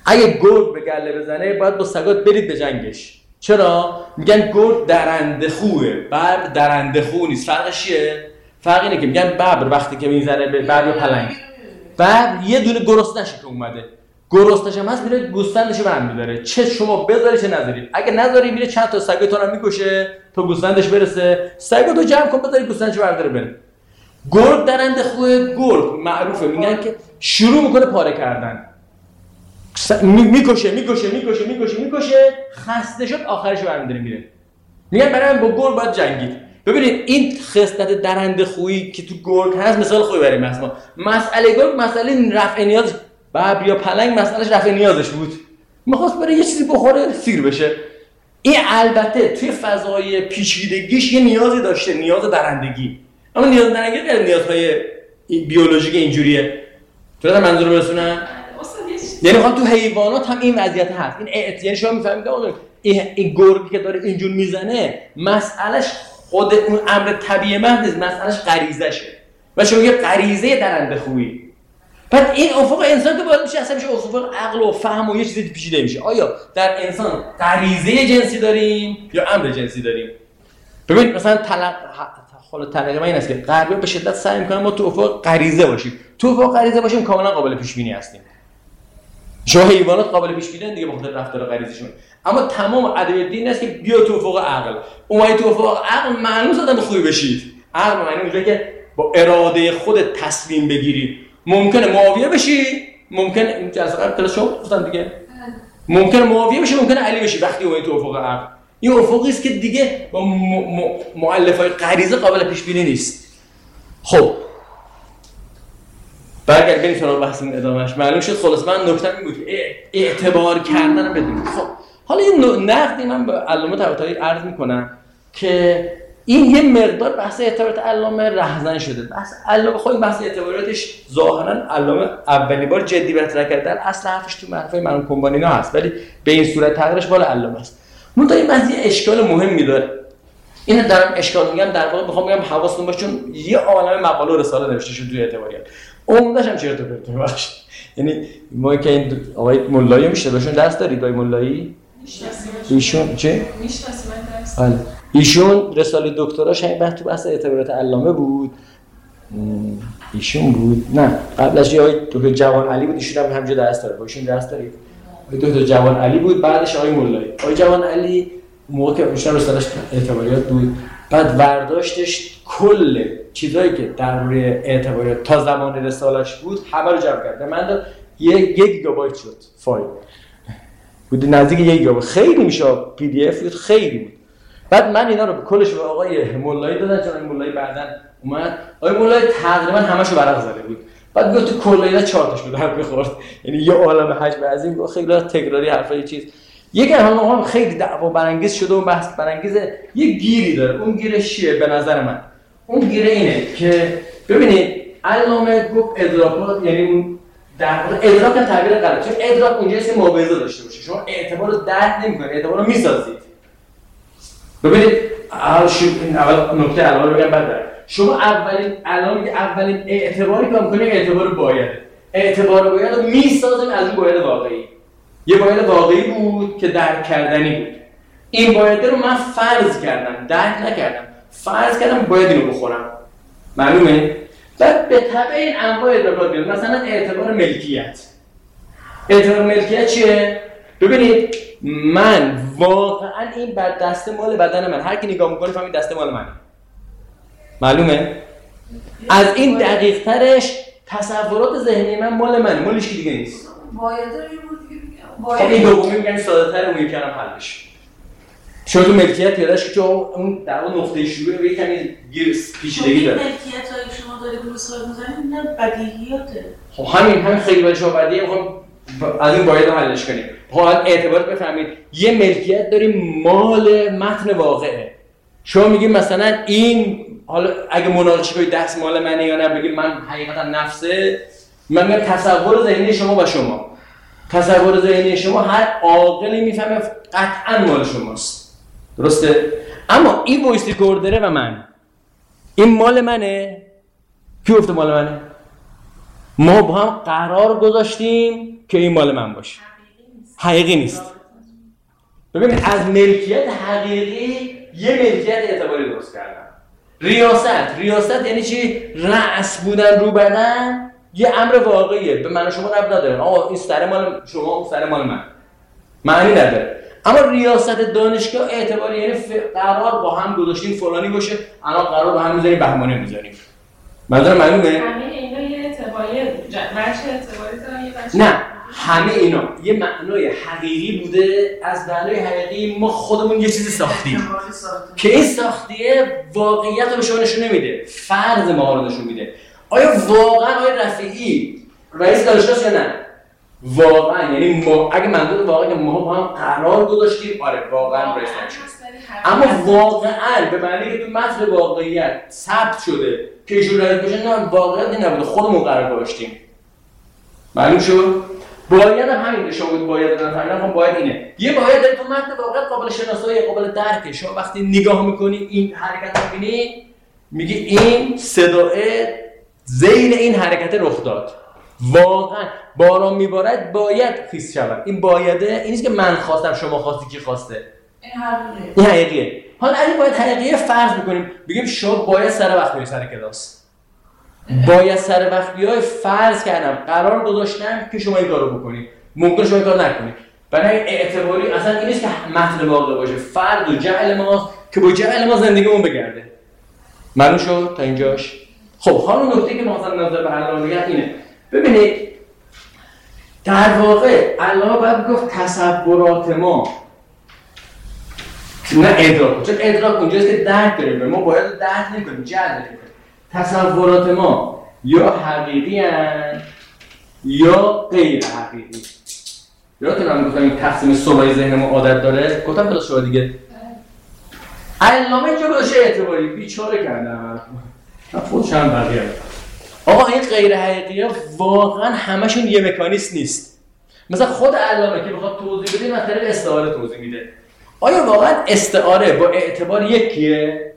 اگه گرگ به گله بزنه باید با سگات برید به جنگش. چرا؟ میگن گرگ درنده خوه، ببر درنده خو نیست. فرقش چیه؟ فرق اینه که میگن ببر وقتی که میزنه به ببر یا پلنگ، ببر یه دونه گرسنه‌شه که اومده، گرسنه‌ش هم هست میره گوسفندش برمی‌داره، چه شما بذاری چه نذاری. اگه نذاری میره چند تا سگ تو رو میکشه تا گوسفندش برسه، سگو تو جمع کن بذاری گوسفندش برداره بره. گرگ درنده خوه، گرگ معروفه میگن که شروع میکنه پاره کردن، میکشه میکشه میکشه میکشه میکشه خسته شد آخرش برمی‌داره میره. میگن برای من با گرگ باید جنگید. ببینید این خصلت درنده خویی که تو گرگ هست مثال خوبی برای ما. مسئله گرگ مسئله رفع نیاز، ببر یا پلنگ مسئلهش رفع نیازش بود، میخواست بره یه چیزی بخوره سیر بشه. این البته توی فضای پیچیدگیش یه نیازی داشته، نیاز درندگی، اما نیاز درندگی غیر نیازهای بیولوژیک اینجوریه. چرا منظور برسونم؟ یعنی خب تو حیوانات هم این وضعیت هست. این اعتیاد شما میفهمید آقا این گرگی که داره اینجور میزنه مسئلهش خود اون امر طبیعی محض نیست، مسئلهش غریزشه و شما یه غریزه درنده خویی. بعد این افق انسان که باید میشه اصلا میشه افق عقل و فهم و یه چیزی پیچیده میشه. آیا در انسان غریزه جنسی داریم یا امر جنسی داریم؟ ببین مثلا طلاق حالا طلاق من این است که غربی به شدت سعی میکنن ما تو افق غریزه باشیم. تو افق غریزه باشیم کاملا قابل پیش بینی هستیم. شما حیوانات قابل پیش بینی دیگه بخاطر رفتار غریزشون، اما تمام ادبیات دین است که بیا تو افق عقل. اومدی تو افق عقل معلومه آدم خوبی بشید. عقل معنی اونجایی که با اراده خودت تصمیم بگیری. ممکنه معاویه بشی، ممکنه این جلسه قبل کلاس شما گفتم دیگه، ممکنه معاویه بشی، ممکنه علی بشی وقتی اومدی تو افق عقل. این افقی است که دیگه با مؤلفه‌های غریزه قابل پیش بینی نیست. خب برگرد بریم سراغ بحث ادامهش. معلوم شد خلاص من نکته این بود که اعتبار کردن بدون. خب حالا این نقدی من به علامه طباطبایی عرض میکنم که این یه مقدار بحث اعتبارات علامه رهزن شده. بحث علامه خود بحث اعتباراتش ظاهرا علامه اولین بار جدی مطرح کرد، در اصل حرفش تو محفل مرحوم کمبانینا هست ولی به این صورت تغییرش مال علامه است. منتها این بحث یه اشکال مهمی داره. اینو دارم اشکال میگم، در واقع میخوام بگم حواستون باشه چون یه عالمه مقاله و رساله نوشته شده توی اعتباریات. عمده‌اش هم چرت و پرته باشه. یعنی ما که این آقای مولایی میشه بهشون درس دارید آقای مولایی؟ ایشون چه؟ میشناسیم درس. بله. ایشون رساله دکتراش همین بحث تو بحث اعتبارات علامه بود. ایشون بود. نه، قبلش یه آقای دکتر جوان علی بود، ایشون هم همینجا درس داره. با ایشون درس دارید. دکتر جوان علی بود، بعدش آقای مولایی. آقای جوان علی موقع که ایشون رساله‌اش اعتباریات بود، بعد برداشتش کل چیزایی که در روی اعتباریات تا زمان رساله‌اش بود همه رو جمع کرد. من داد یک گیگابایت شد فایل. بود نزدیک یک گیگابایت. خیلی میشه پی دی اف بود، خیلی بود. بعد من اینا رو کلش به آقای مولایی دادم چون آقای مولایی بعداً اومد. آقای مولایی تقریبا همه‌شو ورق زده بود. بعد گفت کل اینا چهار تاش بود هم می‌خورد. یعنی یه عالمه حجم عظیم خیلی تکراری حرفای چیز. یک هم هم خیلی دعوا برانگیز شده و بحث برانگیزه. یه گیری داره. اون گیرش چیه به نظر من؟ اون گیره اینه که ببینید علامه گفت ادراک، یعنی اون در واقع ادراک تعبیر غلط، چون ادراک اونجاست که موعظه داشته باشه. شما اعتبار رو درک نمی‌کنید، اعتبار رو می‌سازید. ببینید اول نکته علامه رو بگم بعد شما اولین علامه اولین اعتباری که می‌کنید اعتبار باید. اعتبار باید رو می‌سازیم از اون باید واقعی. یه باید واقعی بود که درک کردنی بود. این باید رو من فرض کردم، درک نکردم. فرض کردم باید اینو بخورم. معلومه؟ بعد به تبع این انواع ادراکات میاد. مثلا اعتبار ملکیت. اعتبار ملکیت چیه؟ ببینید من واقعا این بر دست مال بدن من، هر کی نگاه میکنه فهمید دست مال منه. معلومه؟ از این دقیق ترش تصورات ذهنی من مال منه، مال هیچ کی دیگه نیست. باید این بود خب این دومی میگن ساده تر اون یکم حل بشه. چون تو ملکیت یادش که اون در اون نقطه شروع یه کمی گیر پیچیدگی داره. ملکیت هایی شما دارید رو مثال می‌زنید نه بدیهیاته. خب همین همین خیلی باید شما بدیه می‌خوام از این باید حلش کنیم. خب اعتبار بفهمید یه ملکیت داریم مال متن واقعه. شما میگید مثلا این حالا اگه مناقشه کنید دست مال منه یا نه، بگید من حقیقتا نفسه، من میگم تصور ذهنی شما و شما. تصور ذهنی شما هر عاقلی میفهمه قطعا مال شماست. درسته؟ اما این وایس ریکوردره و من این مال منه. کی گفته مال منه؟ ما با هم قرار گذاشتیم که این مال من باشه. حقیقی نیست. ببینید از ملکیت حقیقی یه ملکیت اعتباری درست کردن. ریاست، ریاست یعنی چی؟ رأس بودن رو بدن یه امر واقعیه، به من و شما ربط نداره. آقا این سر مال شما، اون سر مال من، معنی نداره. اما ریاست دانشگاه اعتباری یعنی قرار با هم گذاشتیم فلانی باشه، الان قرار با هم میذاریم بهمانی میذاریم. منظورم معلومه؟ همه اینا یه اعتباری بچه اعتباری دارن، یه بچه نه، همه اینا یه معنای حقیقی بوده. از معنای حقیقی ما خودمون یه چیزی ساختیم که این ساختیه واقعیت رو به شما نشون نمیده، فرض ما رو نشون میده. آیا واقعا آیا رفیعی رئیس دانشگاه یا نه؟ واقعا یعنی ما اگه منظور واقعا که ما با هم قرار گذاشتیم، آره واقعا رئیس دانشگاه، اما واقعا به معنی که تو متن واقعیت ثبت شده که ایشون رئیس بشه، نه واقعیت نبوده، خودمون قرار گذاشتیم. معلوم شد؟ باید هم همین شما بود، باید دادن فهمیدن خب باید اینه. یه باید داری تو متن واقعیت قابل شناسایی، قابل درکه. شما وقتی نگاه میکنی این حرکت رو میبینی میگی این صدای ذیل این حرکت رخ داد. واقعا باران میبارد باید خیس شود. این بایده این نیست که من خواستم شما خواستی کی خواسته. این حقیقیه. این حقیقیه. حالا اگه باید حقیقیه فرض میکنیم بگیم شما باید سر وقت بیای سر کلاس. باید سر وقت بیای فرض کردم قرار گذاشتم که شما این کارو بکنید. ممکن شما این کارو نکنید. برای اعتباری اصلا این نیست که متن واقع باشه. فرض و جعل ما که با جعل ما زندگیمون بگرده. معلوم شد تا اینجاش؟ خب حالا نکته که ما مثلا نظر به علامه میگم اینه. ببینید در واقع علامه باید گفت تصورات ما نه ادراک، چون ادراک اونجاست که درک داریم، ما باید درک نکنیم، جعل داریم. تصورات ما یا حقیقی هستند یا غیر حقیقی. یادتون هم گفتم این تقسیم صبحی ذهن ما عادت داره، گفتم بلا شما دیگه علامه اینجا باشه اعتباری بیچاره کردم خودش هم بقیه. آقا این غیر حقیقیه واقعا همشون یه مکانیسم نیست. مثلا خود علامه که بخواد توضیح بده از طریق استعاره توضیح میده. آیا واقعا استعاره با اعتبار یکیه؟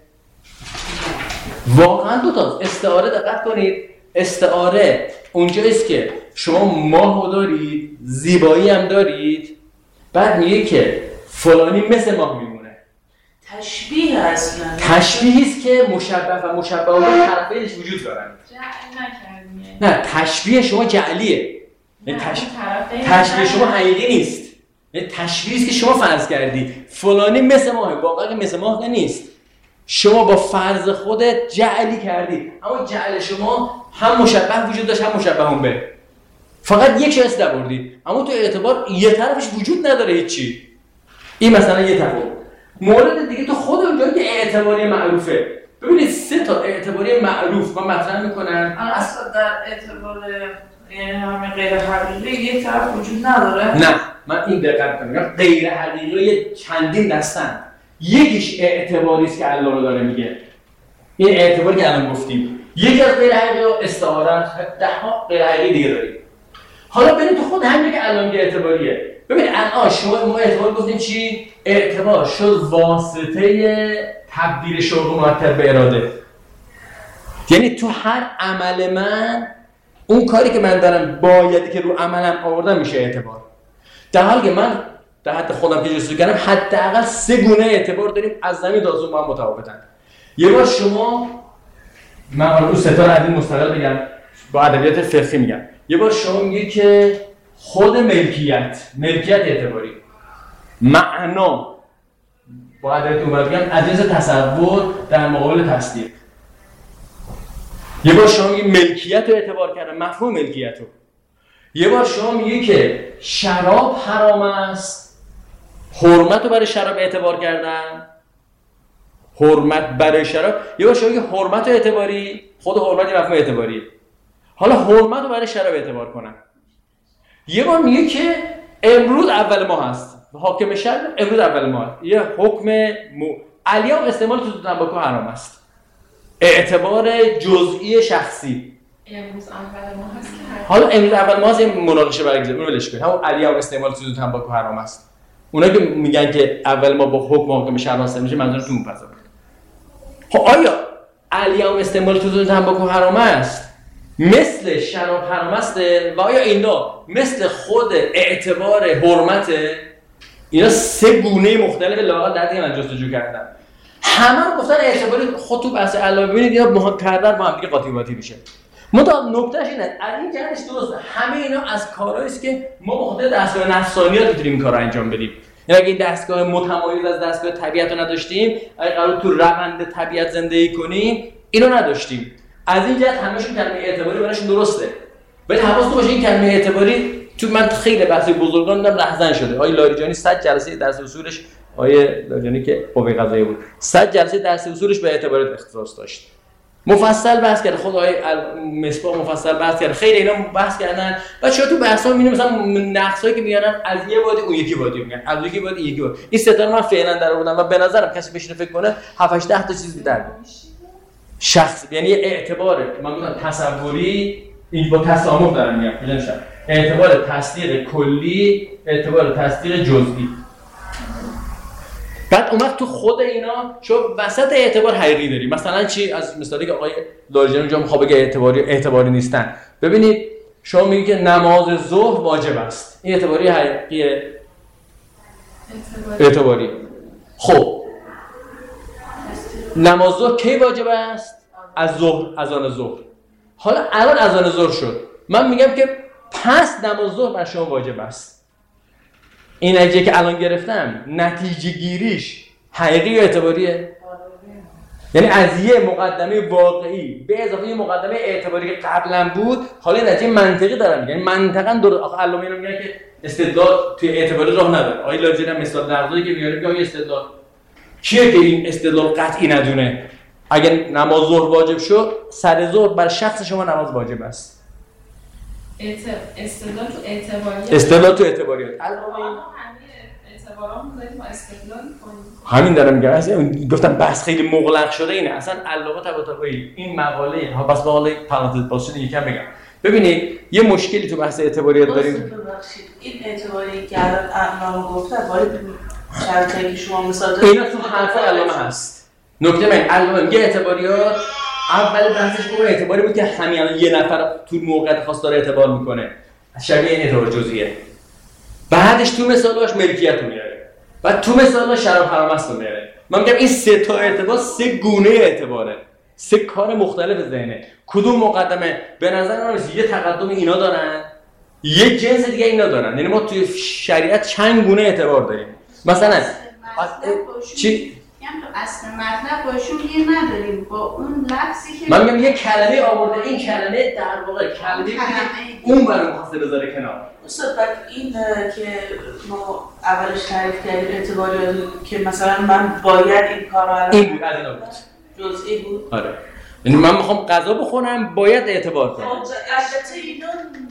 واقعا دو تا استعاره. دقت کنید استعاره اونجاییست که شما ماهو دارید، زیبایی هم دارید، بعد میگه که فلانی مثل ماه میمونه. تشبیه اصلا تشبیهی است که مشبه و مشبه به طرفینش وجود دارن. جعل نکردیم. نه تشبیه شما جعلیه. یعنی تش... تشبیه شما حقیقی نیست. یعنی تشبیهی است که شما فرض کردی فلانی مثل ماه، واقعا مثل ماه نیست. شما با فرض خودت جعلی کردی، اما جعل شما هم مشبه وجود داشت هم مشبه هم به. فقط یک شخص نبردی، اما تو اعتبار یه طرفش وجود نداره هیچی. این مثلا یه تفاوت. مورد دیگه تو خود اونجایی که اعتباری معروفه. ببینید سه تا اعتباری معروف ما مطرح میکنن. اصلا در اعتبار یعنی همه غیر حقیقی یک طرف وجود نداره؟ نه من این دقت میکنم غیر حقیقی چندین دستن. یکیش اعتباری است که علامه داره میگه. این اعتباری که الان گفتیم. یکی از غیر حقیقی استعاره، ده ها غیر حقیقی دیگه داریم. حالا بریم تو خود همین که علامه اعتباریه. ببین الان شما ما اعتبار گفتیم چی؟ اعتبار شد واسطه تبدیل شروع مرتب به اراده. یعنی تو هر عمل من اون کاری که من دارم بایدی که رو عملم آوردم میشه اعتبار. در حالی که من در حد خودم که جستجو کردم حداقل سه گونه اعتبار داریم از زمین تا زمین با هم متفاوتن. یه بار شما من اون سه تا رو مستقل بگم با ادبیات فقهی میگم. یه بار شما میگه که خود ملکیت، ملکیت اعتباری، معنا با ادبیات اون بگم ادرس تصور در مقابل تصدیق. یه بار شما میگه ملکیت رو اعتبار کردن، مفهوم ملکیت رو. یه بار شما میگه که شراب حرام است، حرمت رو برای شراب اعتبار کردن، حرمت برای شراب. یه بار شما میگه حرمت رو اعتباری، خود حرمت مفهوم اعتباریه. حالا حرمت رو برای شراب اعتبار کنن. یه بار میگه که امروز اول ماه هست، حاکم شرع امروز اول ماه هست. یه حکم م... الیوم استعمال تو تنباکو حرام است. اعتبار جزئی شخصی. امروز اول ماه هست که حالا امروز اول ماه هست یه مناقشه برگزار اون ولش کنید. همون الیوم استعمال تو تنباکو حرام است. اونایی که میگن که اول ما با حکم حاکم شرع هست میشه منظورتون اون فضا. خب آیا الیوم استعمال تو تنباکو حرام است؟ مثل شراب حرام است و آیا اینا مثل خود اعتبار حرمت؟ اینا سه گونه مختلف لااقل در دیگه من جستجو کردم. همه رو گفتن اعتباری. خود تو بحث علامه ببینید اینا مهم کردن با هم دیگه قاطی باطی میشه. مطابق نکتهش اینه از این جهتش درسته همه اینا از کارهایی است که ما به خاطر دستگاه نفسانیات میتونیم این کارو انجام بدیم. یعنی اگه این دستگاه متمایز از دستگاه طبیعت رو نداشتیم، اگه قرار تو روند طبیعت زندگی کنیم، اینو نداشتیم. از این جهت همشون کلمه اعتباری براشون درسته. ولی حواستون باشه این کلمه اعتباری تو من خیلی بحث بزرگان دیدم رهزن شده. آقای لاریجانی صد جلسه درس اصولش، آقای لاریجانی که قوه قضاییه بود، صد جلسه درس اصولش به اعتبارات اختصاص داشت. مفصل بحث کرد. خود آقای مصباح مفصل بحث کرد. خیلی اینا بحث کردن. بچه‌ها تو بحث‌ها می‌بینیم مثلا نقصایی که میارن از یه وادی اون یکی وادی میگن. از یکی وادی یکی وادی. این سه تا من فعلا در آوردم و به نظرم کسی بشینه فکر کنه هفت هشت ده تا چیز بی‌درد. شخص یعنی اعتبار من گفتم تصوری این با تسامح دارم میگم میدونم اعتبار تصدیق کلی، اعتبار تصدیق جزئی. بعد اون وقت تو خود اینا شو وسط اعتبار حقیقی داری. مثلا چی؟ از مثالی که آقای لاریجانی اونجا میخواد بگه اعتباری اعتباری نیستن. ببینید شما میگی که نماز ظهر واجب است. این اعتباری حقیقیه؟ اعتباری. خب نماز ظهر کی واجب است؟ از ظهر، اذان ظهر. حالا الان اذان ظهر شد. من میگم که پس نماز ظهر بر شما واجب است. این نتیجه که الان گرفتم نتیجه گیریش حقیقی یا اعتباریه؟ یعنی از یه مقدمه واقعی به اضافه یه مقدمه اعتباری که قبلا بود حالا نتیجه منطقی دارم میگن. منطقاً درست. آخه علامه اینا میگن که استدلال توی اعتباری راه نداره. آقای لاریجانی هم مثال نقضی که میاره میگه استدلال کیه که این استدلال قطعی ندونه؟ اگر نماز ظهر واجب شد سر ظهر بر شخص شما نماز واجب است. استدلال تو اعتباریات. استدلال تو اعتباریات. اعتبارام داریم با استدلال کنیم. همین دارم میگم. اصلا گفتم بحث خیلی مغلق شده اینه. اصلا علامه طباطبایی این مقاله ها بس مقاله پرانتز باشه یکم بگم. ببینید یه مشکلی تو بحث اعتباریات داریم. ببخشید این اعتباری که الان علامه گفته باید شرطی که شما مثال دادید اینا تو حرف علامه هست. نکته من علامه میگه اعتباریات اول بحثش اون اعتباری بود که همین یه نفر تو موقعیت خاص داره اعتبار میکنه. شبیه این اعتبار جزئیه. بعدش تو مثالاش ملکیت رو میاره. بعد تو مثالاش شراب حرام است رو میاره. من میگم این سه تا اعتبار سه گونه اعتباره. سه کار مختلف ذهنه. کدوم مقدمه به نظر من یه تقدم اینا دارن، یه جنس دیگه اینا دارن. یعنی ما توی شریعت چند گونه اعتبار داریم. مثلا چی میگم تو اصل مطلب باشون یه نداریم با اون لفظی که من میگم یه کلمه آورده این کلمه در واقع کلمه اون برای مخاطب بذاره کنار. استاد بعد این که ما اولش تعریف کردیم اعتباری که مثلا من باید این کار رو این بود از اینا بود جزئی بود. آره یعنی من میخوام غذا بخورم باید اعتبار کنم. البته اینا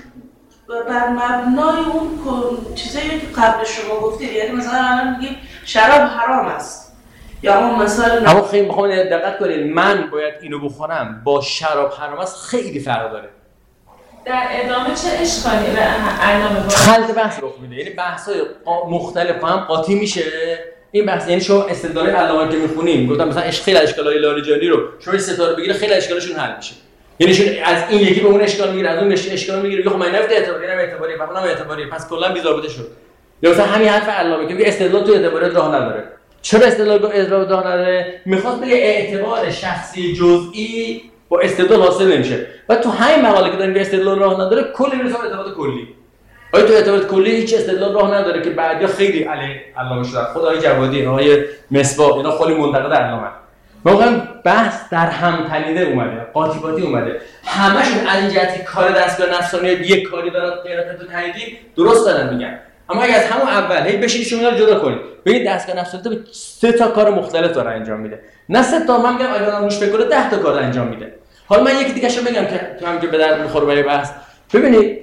بر مبنای اون چیزایی که قبل شما گفتید. یعنی مثلا الان میگیم شراب حرام است یا اون مثلا اما خیلی میخوام دقت کنید من باید اینو بخورم با شراب حرام است خیلی فرق داره. در ادامه چه اشکالی به علامه با خلط بحث رخ میده. یعنی بحث‌های مختلف هم قاطی میشه. این بحث یعنی شما استدلال علامه که میخونیم گفتم مثلا اش خیلی اشکالای لاریجانی رو شما این ستاره بگیره خیلی اشکالشون حل میشه. یعنی شون از این یکی به اون اشکال میگیره از اون اشکال میگیره. خب من نفت اعتباری نم اعتباری فقط نم اعتباری پس کلا بی‌ضابطه شد. یا مثلا همین حرف علامه که میگه استدلال تو اعتباریات راه نداره. چرا استدلال با اضراب راه نداره؟ میخواد بگه اعتبار شخصی جزئی با استدلال حاصل نمیشه. و تو همین مقاله که داریم به استدلال راه نداره کلی میرسه به اعتبار کلی. آیا تو اعتبار کلی هیچ استدلال راه نداره که بعدیا خیلی علی علامه شده. خدای جوادی آقای مصباح اینا خیلی منتقد علامه. واقعا بحث در هم تنیده اومده، قاطی قاطی اومده. همشون از این جهت کار دستگاه نفسانیات یک کاری دارن غیرت تاییدی درست دارن میگن. اما اگه از همون اول هی بشین شما رو جدا کنید. ببین دستگاه نفسانیات سه تا کار مختلف داره انجام میده. نه سه تا من میگم اگه روش فکر کنه ده تا کار انجام میده. حالا من یکی دیگه شو بگم که تو هم که به درد میخوره برای بحث. ببینید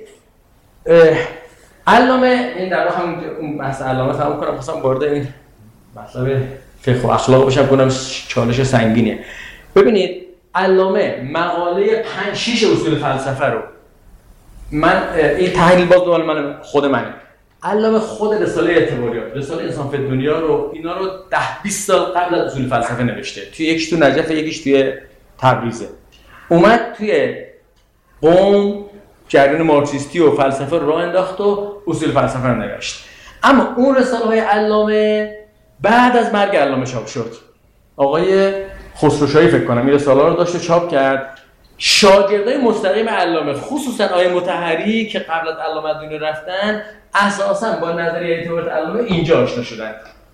علامه این در واقع هم اون بحث علامه تمام کنم خواستم وارد این مطلب فقه و اخلاق بشم کنم چالش سنگینه. ببینید علامه مقاله پنج شش اصول فلسفه رو من این تحلیل باز دوال من خود منه. علامه خود رساله اعتباریات رساله انسان فی دنیا رو اینا رو ده بیست سال قبل از اصول فلسفه نوشته. توی یکیش تو نجف یکیش توی تبریزه. اومد توی قوم جریان مارکسیستی و فلسفه راه انداخت و اصول فلسفه رو نوشت. اما اون رساله‌های علامه بعد از مرگ علامه چاپ شد. آقای خسروشاهی فکر کنم این رساله رو داشت و چاپ کرد. شاگردای مستقیم علامه خصوصا آقای مطهری که قبل از علامه دنیا رفتن اساسا با نظریه اعتبارات علامه اینجا آشنا شدن.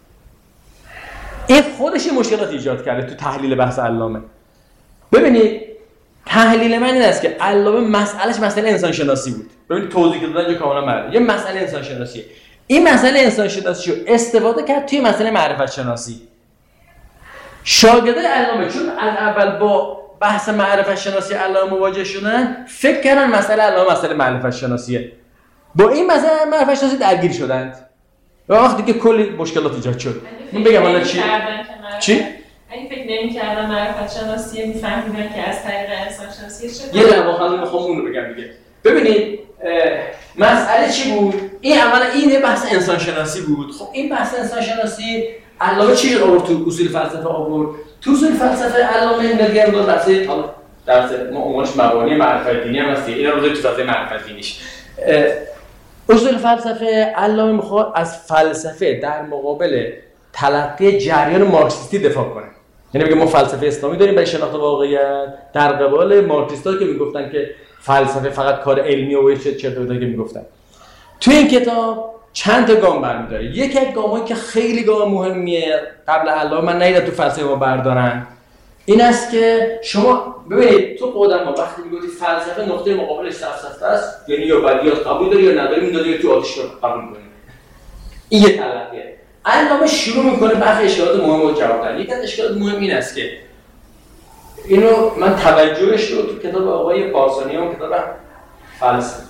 این خودش مشکلات ایجاد کرده تو تحلیل بحث علامه. ببینید تحلیل من این است که علامه مسئلهش مسئله انسان شناسی بود. ببینید توضیح که دادن کاملا معلومه. یه مسئله انسان شناسیه. این مسئله انسان شناسی رو استفاده کرد توی مسئله معرفت شناسی. شاگردای علامه چون از اول با بحث معرفت شناسی علامه مواجه شدن فکر کردن مسئله علامه مسئله معرفت شناسیه. با این مسئله معرفت شناسی درگیر شدند. و وقتی که کلی مشکلات ایجاد شد. من بگم حالا چی؟ چی؟ اگه فکر نمی‌کردم معرفت شناسی می‌فهمیدن که از طریق انسان شناسی چه یه دقیقه خانم می‌خوام اون رو بگم دیگه. ببینید مسئله چی بود؟ این اولا این بحث انسان شناسی بود. خب این بحث انسان شناسی علامه چی آورد تو اصول فلسفه آورد؟ تو اصول فلسفه علامه نگران دو درسه حالا درس ما عمومش مبانی معرفت دینی هم هست. اینا رو تو فلسفه معرفت دینیش. اصول فلسفه علامه میخواد از فلسفه در مقابل تلقی جریان مارکسیستی دفاع کنه. یعنی میگه ما فلسفه اسلامی داریم برای شناخت واقعیت در قبال مارکسیست‌ها که میگفتن که فلسفه فقط کار علمی و چه چرتایی که میگفتن. تو این کتاب چند تا گام برمی‌داره. یک یک گامایی که خیلی گام مهمیه قبل علامه من ندیدم تو فلسفه ما بردارن. این است که شما ببینید تو قدما وقتی میگویی فلسفه نقطه مقابلش فلسفه است یعنی یا بدیهیات قبول داری یا نداری میدونی یا تو آتش قبول کنی. این یه تلقیه. علامه شروع میکنه برخی اشکالات مهم رو جواب دادن. یک از اشکالات مهم این است که اینو من توجهش رو تو کتاب آقای پارسانیان کتاب فلسفه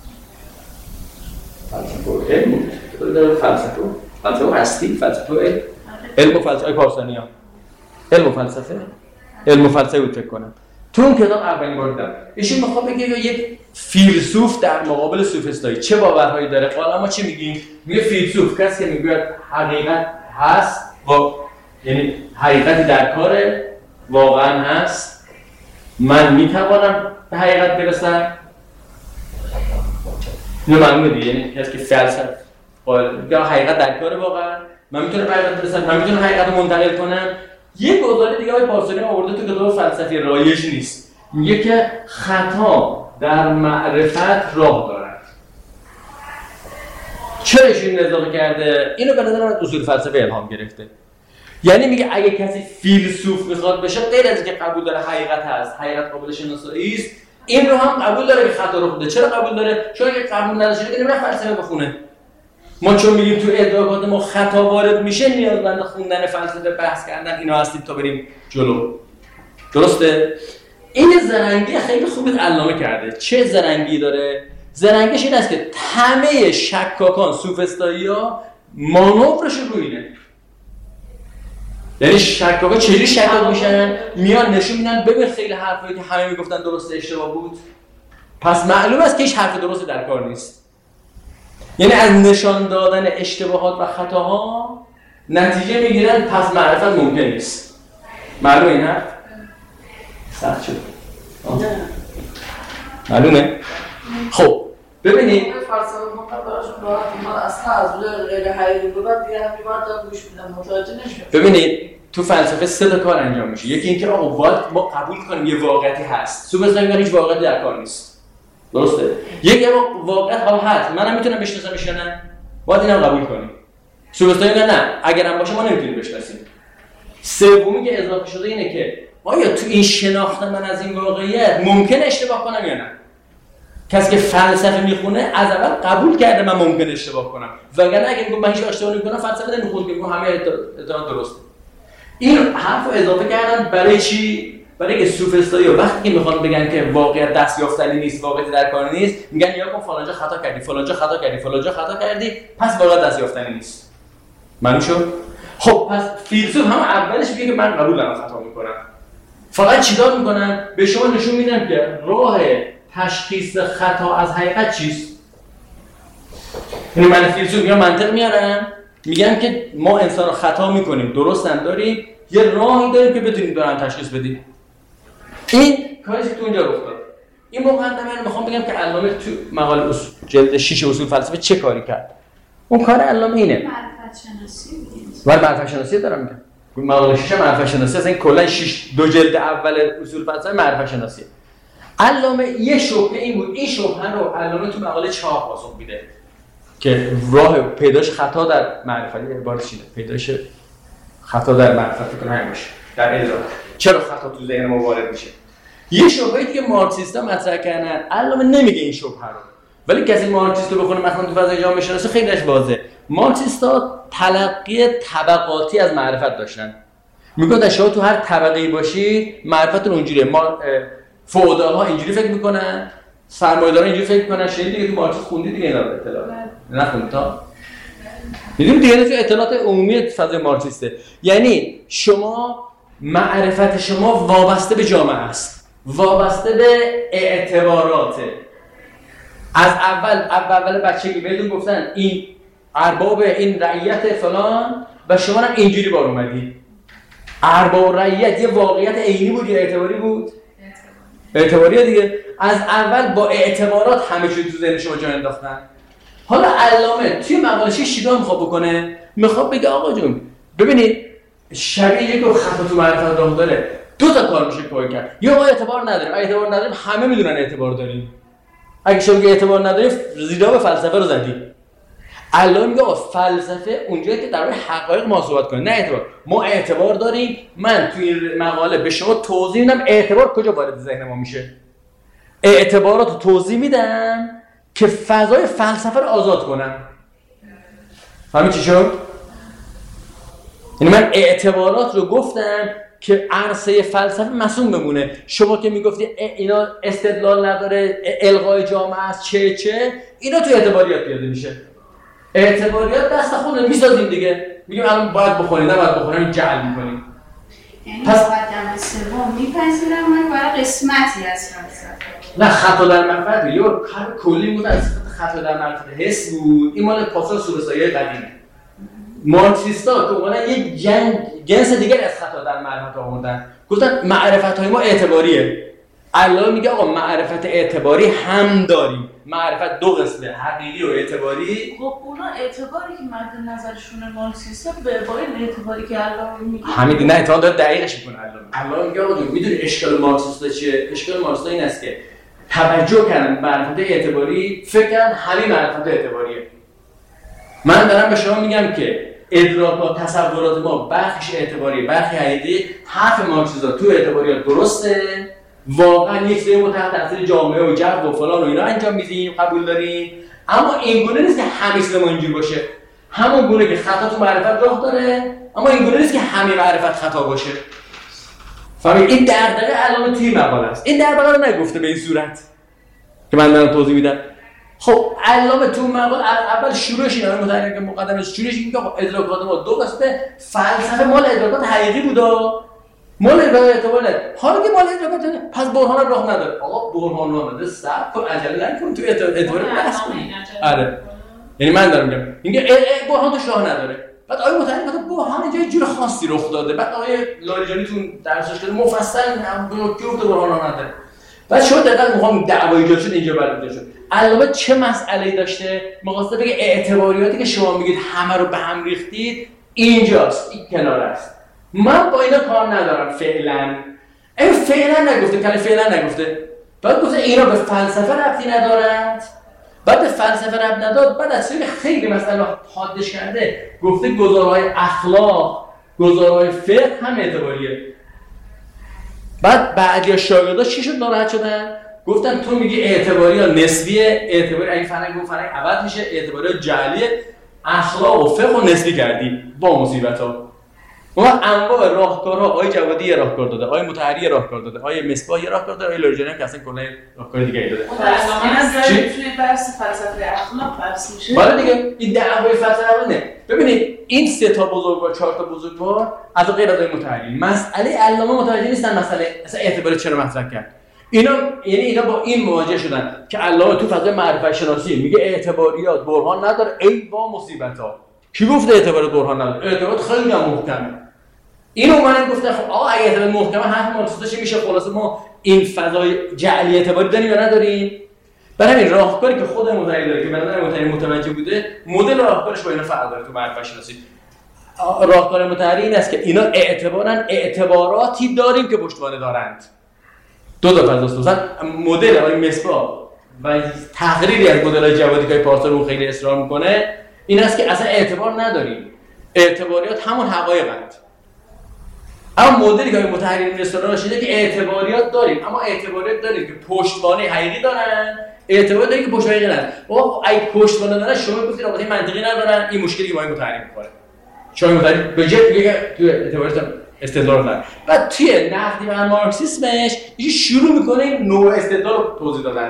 فلسفه و علم کتاب فلسفه فلسفه و هستی فلسفه و علم علم و فلسفه آقای پارسانیان علم و فلسفه علم و فلسفه بود فکر کنم تو اون کتاب اولین بار دیدم ایشون میخواد بگه یک فیلسوف در مقابل سوفسطایی چه باورهایی داره. حالا ما چی میگیم؟ میگه فیلسوف کسی که میگه حقیقت هست و یعنی حقیقتی در کاره واقعا هست من میتوانم به حقیقت برسم. اینو معلومه دیگه یعنی کسی که فلسفه قائل میگه حقیقت در کاره واقعا من میتونم به حقیقت برسم من میتونم حقیقت رو منتقل کنم. یک گزاره دیگه آقای پارسانی آورده تو کتاب فلسفه رایج نیست میگه که خطا در معرفت راه دارد. چرا ایشون اضافه کرده؟ اینو به نظر من اصول فلسفه الهام گرفته. یعنی میگه اگه کسی فیلسوف میخواد بشه غیر از اینکه قبول داره حقیقت هست حقیقت قابل شناسایی است این رو هم قبول داره که خطا رو خوده. چرا قبول داره؟ چون اگه قبول نداشته که نمیره فلسفه بخونه. ما چون میگیم تو ادعاءات ما خطا وارد میشه نیازمند خوندن فلسفه بحث کردن اینا هستیم تا بریم جلو. درسته؟ این زرنگی خیلی خوب علامه کرده. چه زرنگی داره؟ زرنگیش این است که همه شکاکان سوفسطایی‌ها مانورش رو اینه. یعنی شکاکا چجوری شکاک میشن؟ میان نشون میدن ببین خیلی حرفایی که همه میگفتن درست اشتباه بود. پس معلوم است که هیچ حرف درستی در کار نیست. یعنی از نشان دادن اشتباهات و خطاها نتیجه میگیرن پس معرفت ممکن نیست. معلومه این حرف؟ سخت شد. معلومه؟ خب ببینید فلسفه مقدارشون راحت من اصلا از روی غیر حقیقی بود دیگه همین بار تا گوش میدم متوجه نشدم. ببینید تو فلسفه سه تا کار انجام میشه. یکی اینکه آقا باید ما قبول کنیم یه واقعیتی هست. سوفسطایی میگن هیچ واقعیتی در کار نیست. درسته؟ یکی ما واقعیت ها هست. منم میتونم بشناسمش یا نه؟ باید اینم قبول کنیم. سوفسطایی میگن نه، اگرم باشه ما نمیتونیم بشناسیم. سومی که اضافه شده اینه که آیا تو این شناخت من از این واقعیت ممکنه اشتباه کنم یا نه؟ کسی که فلسفه میخونه از اول قبول کرده من ممکنه اشتباه کنم. وگرنه اگه میگم من هیچ اشتباهی نمیکنم فلسفه نمیخونه که همه اطلاعات درسته. این حرفو اضافه کردن برای چی؟ برای که سوفسطایی وقتی که میخوان بگن که واقعیت دست یافتنی نیست، واقعیت در کار نیست، میگن یا کن فلانجا خطا کردی، فلانجا خطا کردی، فلانجا خطا کردی، پس واقعیت دست یافتنی نیست. معلوم شد؟ خب پس فیلسوف هم اولش میگه که من قبول دارم خطا میکنم. فقط چیکار میکنن؟ به شما نشون میدن که راه تشخیص خطا از حقیقت چیست؟ یعنی من فیلسوف میگم منطق میارم میگم که ما انسان خطا میکنیم، درست هم داریم، یه راهی داریم که بتونیم دارن تشخیص بدیم. این کاری که تو اونجا رخ داد. این مقدمه رو میخوام بگم که علامه تو مقاله اصول جلد شش اصول فلسفه چه کاری کرد. اون کار علامه اینه. معرفت شناسی میگیم. ولی معرفت شناسی دارم میگم. مقاله شش معرفت شناسی اصلا کلا شش دو جلد اول اصول فلسفه معرفت شناسی. علامه یه شبهه این بود، این شبهه رو علامه تو مقاله چهار پاسخ میده که راه پیداش خطا در معرفت عبارت چیه؟ پیداش خطا در معرفت کنه همین باشه. در ادراک. چرا خطا تو ذهن ما وارد میشه؟ یه شبهه‌ای که مارکسیستا مطرح کردن، علامه نمیگه این شبهه رو. ولی کسی مارکسیست رو بخونه مثلا تو فضای جامعه شناسی خیلیش واضحه. مارکسیستا تلقی طبقاتی از معرفت داشتن. میگن شما تو هر طبقه‌ای باشی، معرفتتون اونجوریه. ما فئودال‌ها اینجوری فکر میکنن، سرمایه‌دارا اینجوری فکر میکنن. شما دیگه تو مارکسیسم خوندی دیگه اینا رو اطلاع نخوندید تا میدونید دیگه تو اطلاعات عمومی فضای مارکسیسته. یعنی شما معرفت شما وابسته به جامعه است، وابسته به اعتباراته. از اول اول بچگی بهتون گفتن این ارباب این رعیت فلان و شما هم اینجوری بار اومدی. ارباب رعیت یه واقعیت عینی بود یا اعتباری بود؟ اعتباریه دیگه. از اول با اعتبارات همه چیز تو ذهن شما جا انداختن. حالا علامه توی مقاله‌اش چیکار میخواد بکنه؟ میخواد بگه آقا جون ببینید شبیه یک خطا تو معرفت راه داره. دو تا کار میشه کار کرد. یا ما اعتبار نداریم، اعتبار نداریم همه میدونن اعتبار داریم. اگه شما اعتبار نداریم زیرا به فلسفه رو زدی. علامه میگه آقا فلسفه اونجایی که درباره حقایق ما صحبت کنه، نه اعتبار. ما اعتبار داریم. من توی این مقاله به شما توضیح میدم اعتبار کجا وارد ذهن ما میشه. اعتبارات رو توضیح میدم که فضای فلسفه رو آزاد کنم. همین چی شد؟ یعنی من اعتبارات رو گفتم که عرصه فلسفه مسئول بمونه. شما که میگفتی اینا استدلال نداره، الغای جامعه است، چه چه اینا تو اعتباریات پیاده میشه. اعتباریات دست خودمون میسازیم دیگه. میگیم الان باید بخونید، نه باید بخونید، جعل میکنیم. یعنی مقدمه سوم میپذیرم من برای قسمتی از فلسفه. نه خطا در معرفت یا کار کلی بود از خطا در معرفت حس بود. این مال پاسار سورسایی قدیمه. مارکسیستا که اومدن یک جنگ جنس دیگر از خطا در معرفت آوردن. گفتن معرفت‌های ما اعتباریه. الله میگه آقا معرفت اعتباری هم داریم. معرفت دو قسمه، حقیقی و اعتباری. خب اونا اعتباری که مد نظرشون مارکسیستا به با این اعتباری که الله میگه همین نه اتفاق داره دقیقش میکنه. الله الله میگه آقا میدونی اشکال مارکسیستا چیه؟ اشکال مارکسیستا این است که توجه کردن معرفت اعتباری، فکر کردن همین معرفت اعتباریه. من دارم به شما میگم که ادراکات تصورات ما بخش اعتباری بخش حقیقی. حرف مارکسیستا تو اعتباریات درسته، واقعا یک سری ما تحت تاثیر جامعه و جو و فلان و اینا انجام میدیم، قبول داریم، اما این گونه نیست که همه چیز ما اینجوری باشه. همون گونه که خطا تو معرفت راه داره، اما این گونه نیست که همه معرفت خطا باشه. فهمید؟ این دغدغه علامه توی مقاله است. این دغدغه رو نگفته به این صورت که من دارم توضیح میدم. خب علامه تو مقاله اول شروعش اینا رو متعلق به مقدمه شروعش میگه ادراکات ما دو قسمه، فلسفه مال ادراکات حقیقی بودا، مال ادراکات اعتباره. حالا که مال ادراکات پس برهان راه نداره. آقا برهان راه نداره، صبر کن، عجله نکن، تو اعتبار بحث کن. آره یعنی من دارم میگم میگه برهان توش راه نداره. بعد آیه متعلق به برهان جای جور خاصی رخ داده. بعد آیه لاریجانی تو درسش کرده مفصل نکته گفته برهان راه نداره. بعد شما دقیقاً میخوام دعوا ایجاد شد اینجا برات شد. علامه چه مسئله‌ای داشته؟ می‌خواسته بگه اعتباریاتی که شما میگید همه رو به هم ریختید اینجاست، این کنار است. من با اینا کار ندارم فعلا. این فعلا نگفته، کلی فعلا نگفته. بعد گفته اینا به فلسفه ربطی ندارند. بعد به فلسفه ربط نداد، بعد از خیلی خیلی مسئله حادش کرده. گفته گزارهای اخلاق، گزارهای فقه هم اعتباریه. بعد بعضی شاگرداش چی شد ناراحت شدن؟ گفتن تو میگی اعتباری ها نسبیه، اعتباری این فرهنگ و فرهنگ عوض میشه، اعتباری ها جعلیه، اخلاق و فقه رو نسبی کردی با مصیبت ها. ما انواع راهکارها، آقای جوادی یه راهکار داده، آقای مطهری راهکار داده، آقای مصباح یه راهکار داده، آقای لاریجانی که اصلا کلا راهکار دیگه ای داده. این توی درس فلسفه اخلاق درس میشه. حالا دیگه این دعوای فلسفه نه. ببینید این سه تا بزرگوار، چهار تا بزرگوار از غیر از مطهری مسئله علامه متوجه نیستن مسئله اصلا اعتبار چرا مطرح کرد. اینا یعنی اینا با این مواجه شدن که علامه تو فضای معرفت شناسی میگه اعتباریات برهان نداره، ای با مصیبت‌ها. کی گفته اعتبار برهان نداره؟ اعتبارات خیلی هم محکمه. این اومدن گفتن خب آقا اگه اعتبار محکمه حرف ما اساسش میشه، خلاص ما این فضای جعلی اعتباری داریم یا نداریم. برای همین راهکاری که خود متحری داره که برای متحری متوجه بوده، مدل راهکارش با اینا فرق داره تو معرفت شناسی. راهکار متحری این است که اینا اعتبارن اعتباراتی داریم که پشتوانه دارند. دو تا فاز مثلا مدل آقای مصباح و تقریری از مدل‌های جوادی که پارسال رو خیلی اصرار میکنه این است که اصلا اعتبار نداریم. اعتباریات همون حقایقند. اما مدلی که متحررین اصرار داشته که اعتباریات داریم، اما اعتباریات داریم که پشتوانه حقیقی دارن، اعتبار داریم که پشتوانه حقیقی ندارن. آقا اگه پشتوانه دارن شما گفتید رابطه منطقی ندارن، این مشکلی که با این متحرر می‌خوره. شما متحرر به جای میگه تو اعتباریات استدلال دارن. بعد توی نقدی و مارکسیسمش یه شروع می‌کنه نوع استدلال رو توضیح دادن.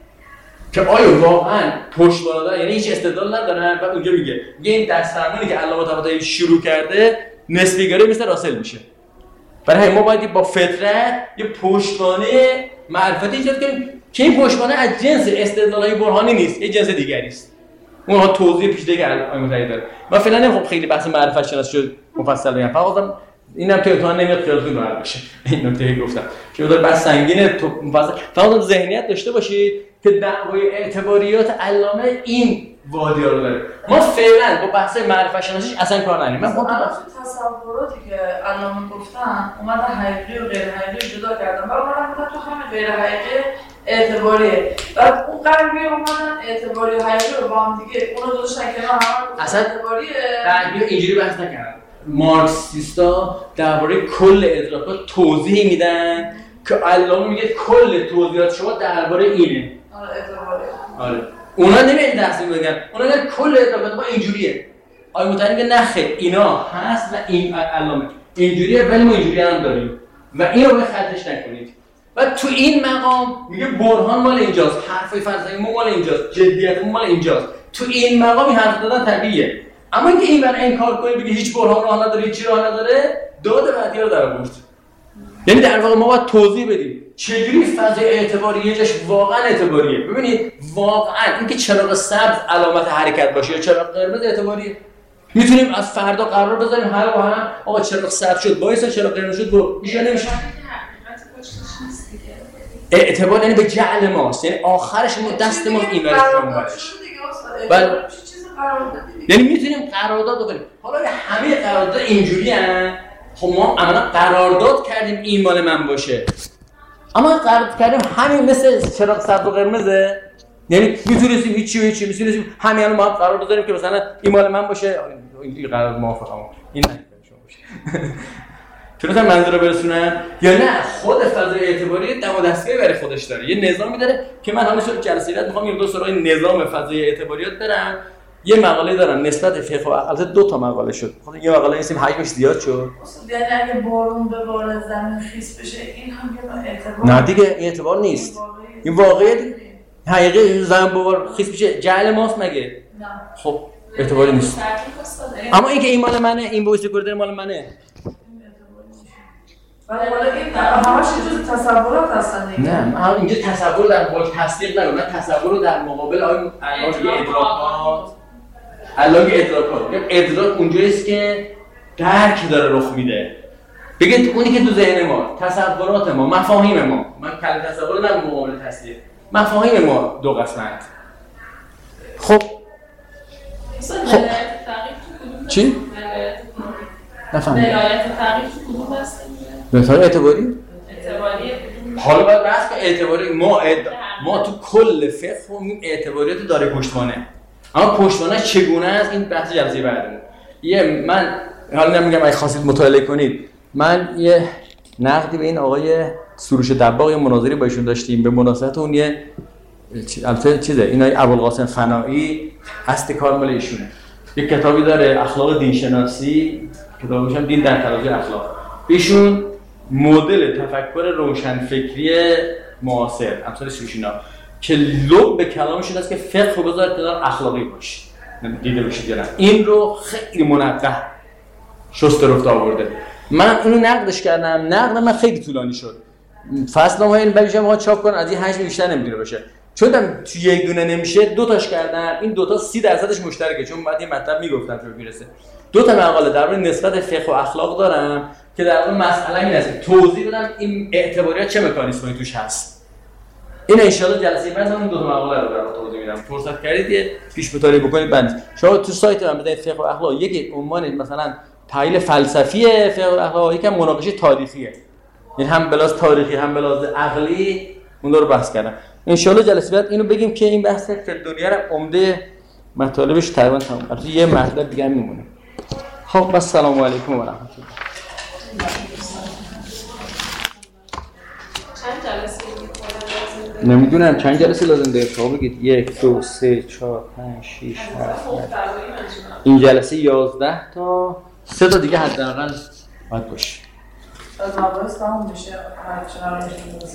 که آیا واقعا پشتوانه دارن، یعنی هیچ استدلال ندارن. بعد اونجا میگه میگه این دست‌فرمانی که علامه طباطبایی شروع کرده نسبی‌گرایی مثل راسل میشه. برای همین ما باید با فطرت یه پشتوانه معرفتی ایجاد کنیم که این پشتوانه از جنس استدلال‌های برهانی نیست، یه جنس دیگری است. اونها توضیح پیچیده که آقای متحری داره. من فعلا نمیخوام خیلی بحث معرفت شناسی شد مفصل بگم. فقط اینم تو امتحان نمیاد خیالتون راحت بشه. این نکته گفتم که مقدار بحث سنگینه تو مفصل. فقط ذهنیت داشته باشید که دعوای اعتباریات علامه این وادی‌ها رو داره. ما فعلا با بحث معرفت شناسیش اصلا کار نداریم. من خودم تصوراتی که علامه گفتن اومدن حقیقی و غیر حقیقی جدا کردن. بعد اومدن گفتن تو همین غیر حقیقی اعتباریه. بعد اون غربی اومدن اعتباری و حقیقی رو با هم دیگه اونو گذاشتن کنار هم اصلا اعتباریه. غربی اینجوری بحث نکردن. مارکسیستا درباره کل ادراکات توضیح میدن که علامه میگه کل توضیحات شما درباره اینه. آره اعتباریه. آره. اونا نمیگن تقسیم بگن، اونا میگن کل ادراکات ما اینجوریه. آقای متحری میگه نه خیر اینا هست و این علامه اینجوریه ولی ما اینجوری هم داریم و اینو به خطش نکنید. و تو این مقام میگه برهان مال اینجاست، حرفای فرضی ما مال اینجاست، جدیت ما مال اینجاست. تو این مقام این حرف دادن طبیعیه. اما اینکه این برای انکار کنی بگی هیچ برهان راه نداره، هیچ راه نداره، داد بعدی رو در آورد. یعنی در واقع ما باید توضیح بدیم چجوری فضای اعتباری یه جاش واقعا اعتباریه. ببینید واقعا اینکه چراغ سبز علامت حرکت باشه یا چراغ قرمز اعتباریه. میتونیم از فردا قرار بذاریم هر با هم آقا چراغ سبز شد وایسا چراغ قرمز شد برو میشه نمیشه. اعتبار یعنی به جعل ماست، یعنی آخرش ما دست ما این ورش کنبرش. بله. یعنی میتونیم قرارداد بکنیم. حالا همه قرارداد اینجوری هستن. خب ما عملا قرارداد کردیم این مال من باشه. اما قرارداد کردیم همین مثل چراغ سبز و قرمزه. یعنی میتونستیم هیچی و هیچی میتونستیم همین الان ما هم قرار بذاریم که مثلا این مال من باشه، این قرارداد موافقم. این نه شما باشه. چون مثلا منظور رو برسونن یا نه خود فضای اعتباری دم و دستگاهی برای خودش داره، یه نظامی داره که من همین صورت جلسه ایراد میخوام یه دو سراغ نظام فضای اعتباریات برم. یه مقاله دارم نسبت فقه و البته دو تا مقاله شد. خود یه مقاله نیستیم حجمش زیاد شد. یعنی اگه بارون به بار زمین خیس بشه این هم یه اعتبار. نه دیگه این اعتبار نیست. این واقعیت حقیقی زمین به بار خیس بشه جعل ماست مگه؟ نه. خب اعتباری نیست. اما اینکه این مال منه، این بویس کوردر مال منه. ولی حالا این همش جز تصورات هستن دیگه. نه من اینجا تصور در مقابل تصدیق نگم، من تصور رو در مقابل آیا الان ادراکات الان ادراکات ادراک اونجاییست که درک داره رخ میده. بگید اونی که تو ذهن ما، تصورات ما، مفاهیم ما، من کلمه تصور در مقابل تصدیق، مفاهیم ما دو قسمت. خب خب چی؟ نفهمیدم. ولایت تغییر تو کدوم هست؟ مثال اعتباری؟ اعتباری. حالا باید بحث که اعتباری ما اد... ما تو کل فقه این اعتباریات داره پشتوانه. اما پشتوانه چگونه است این بحث جلسه بعدمون. یه من حالا نمیگم اگه خواستید مطالعه کنید. من یه نقدی به این آقای سروش دباغ یه مناظری با ایشون داشتیم به مناسبت اون یه البته چیزه اینای ابوالقاسم فنایی اصل کار مال ایشونه. یه کتابی داره اخلاق دین شناسی، کتابش هم دین در ترازوی اخلاق. ایشون مدل تفکر روشنفکری معاصر امثال سروشینا که لب به کلامشون است که فقه رو بذاره کنار اخلاقی باشه. دیده باشید یا نه این رو خیلی منقح شست رفت آورده. من اینو نقدش کردم، نقد من خیلی طولانی شد. فصل‌نامه این بچه‌ها می‌خواد چاپ کنن از این حجم بیشتر نمی‌تونه بشه. چون تو یک دونه نمیشه دو تاش کردم. این دو تا سی درصدش مشترکه چون بعد این مطلب میگفتم که برسه. دو تا مقاله درباره نسبت فقه و اخلاق دارم که در واقع مسئله این است که توضیح بدم این اعتباریات چه مکانیزمی توش هست. این ان شاء الله جلسه بعد اون دو تا مقاله رو براتون توضیح میدم. فرصت کردید یه پیش بطاری بکنید بند. شما تو سایت من بزنید فقه و اخلاق، یک عنوان مثلا تحلیل فلسفی فقه و اخلاق، یکم مناقشه تاریخیه. این هم بلاز تاریخی هم بلاز عقلی اون رو بحث کردم. ان شاء الله جلسه بعد اینو بگیم که این بحث فقه دنیا رو عمده مطالبش تقریبا تمام. البته یه مطلب دیگه هم میمونه. خب السلام علیکم و رحمت الله. چند جلسه می‌خواد؟ نمیدونم چند جلسه لازم داره. شما بگید یک دو سه چهار پنج شش هفت. این جلسه یازده تا سه تا دیگه حداقل باید باشه. از مباحث تموم میشه هر چقدر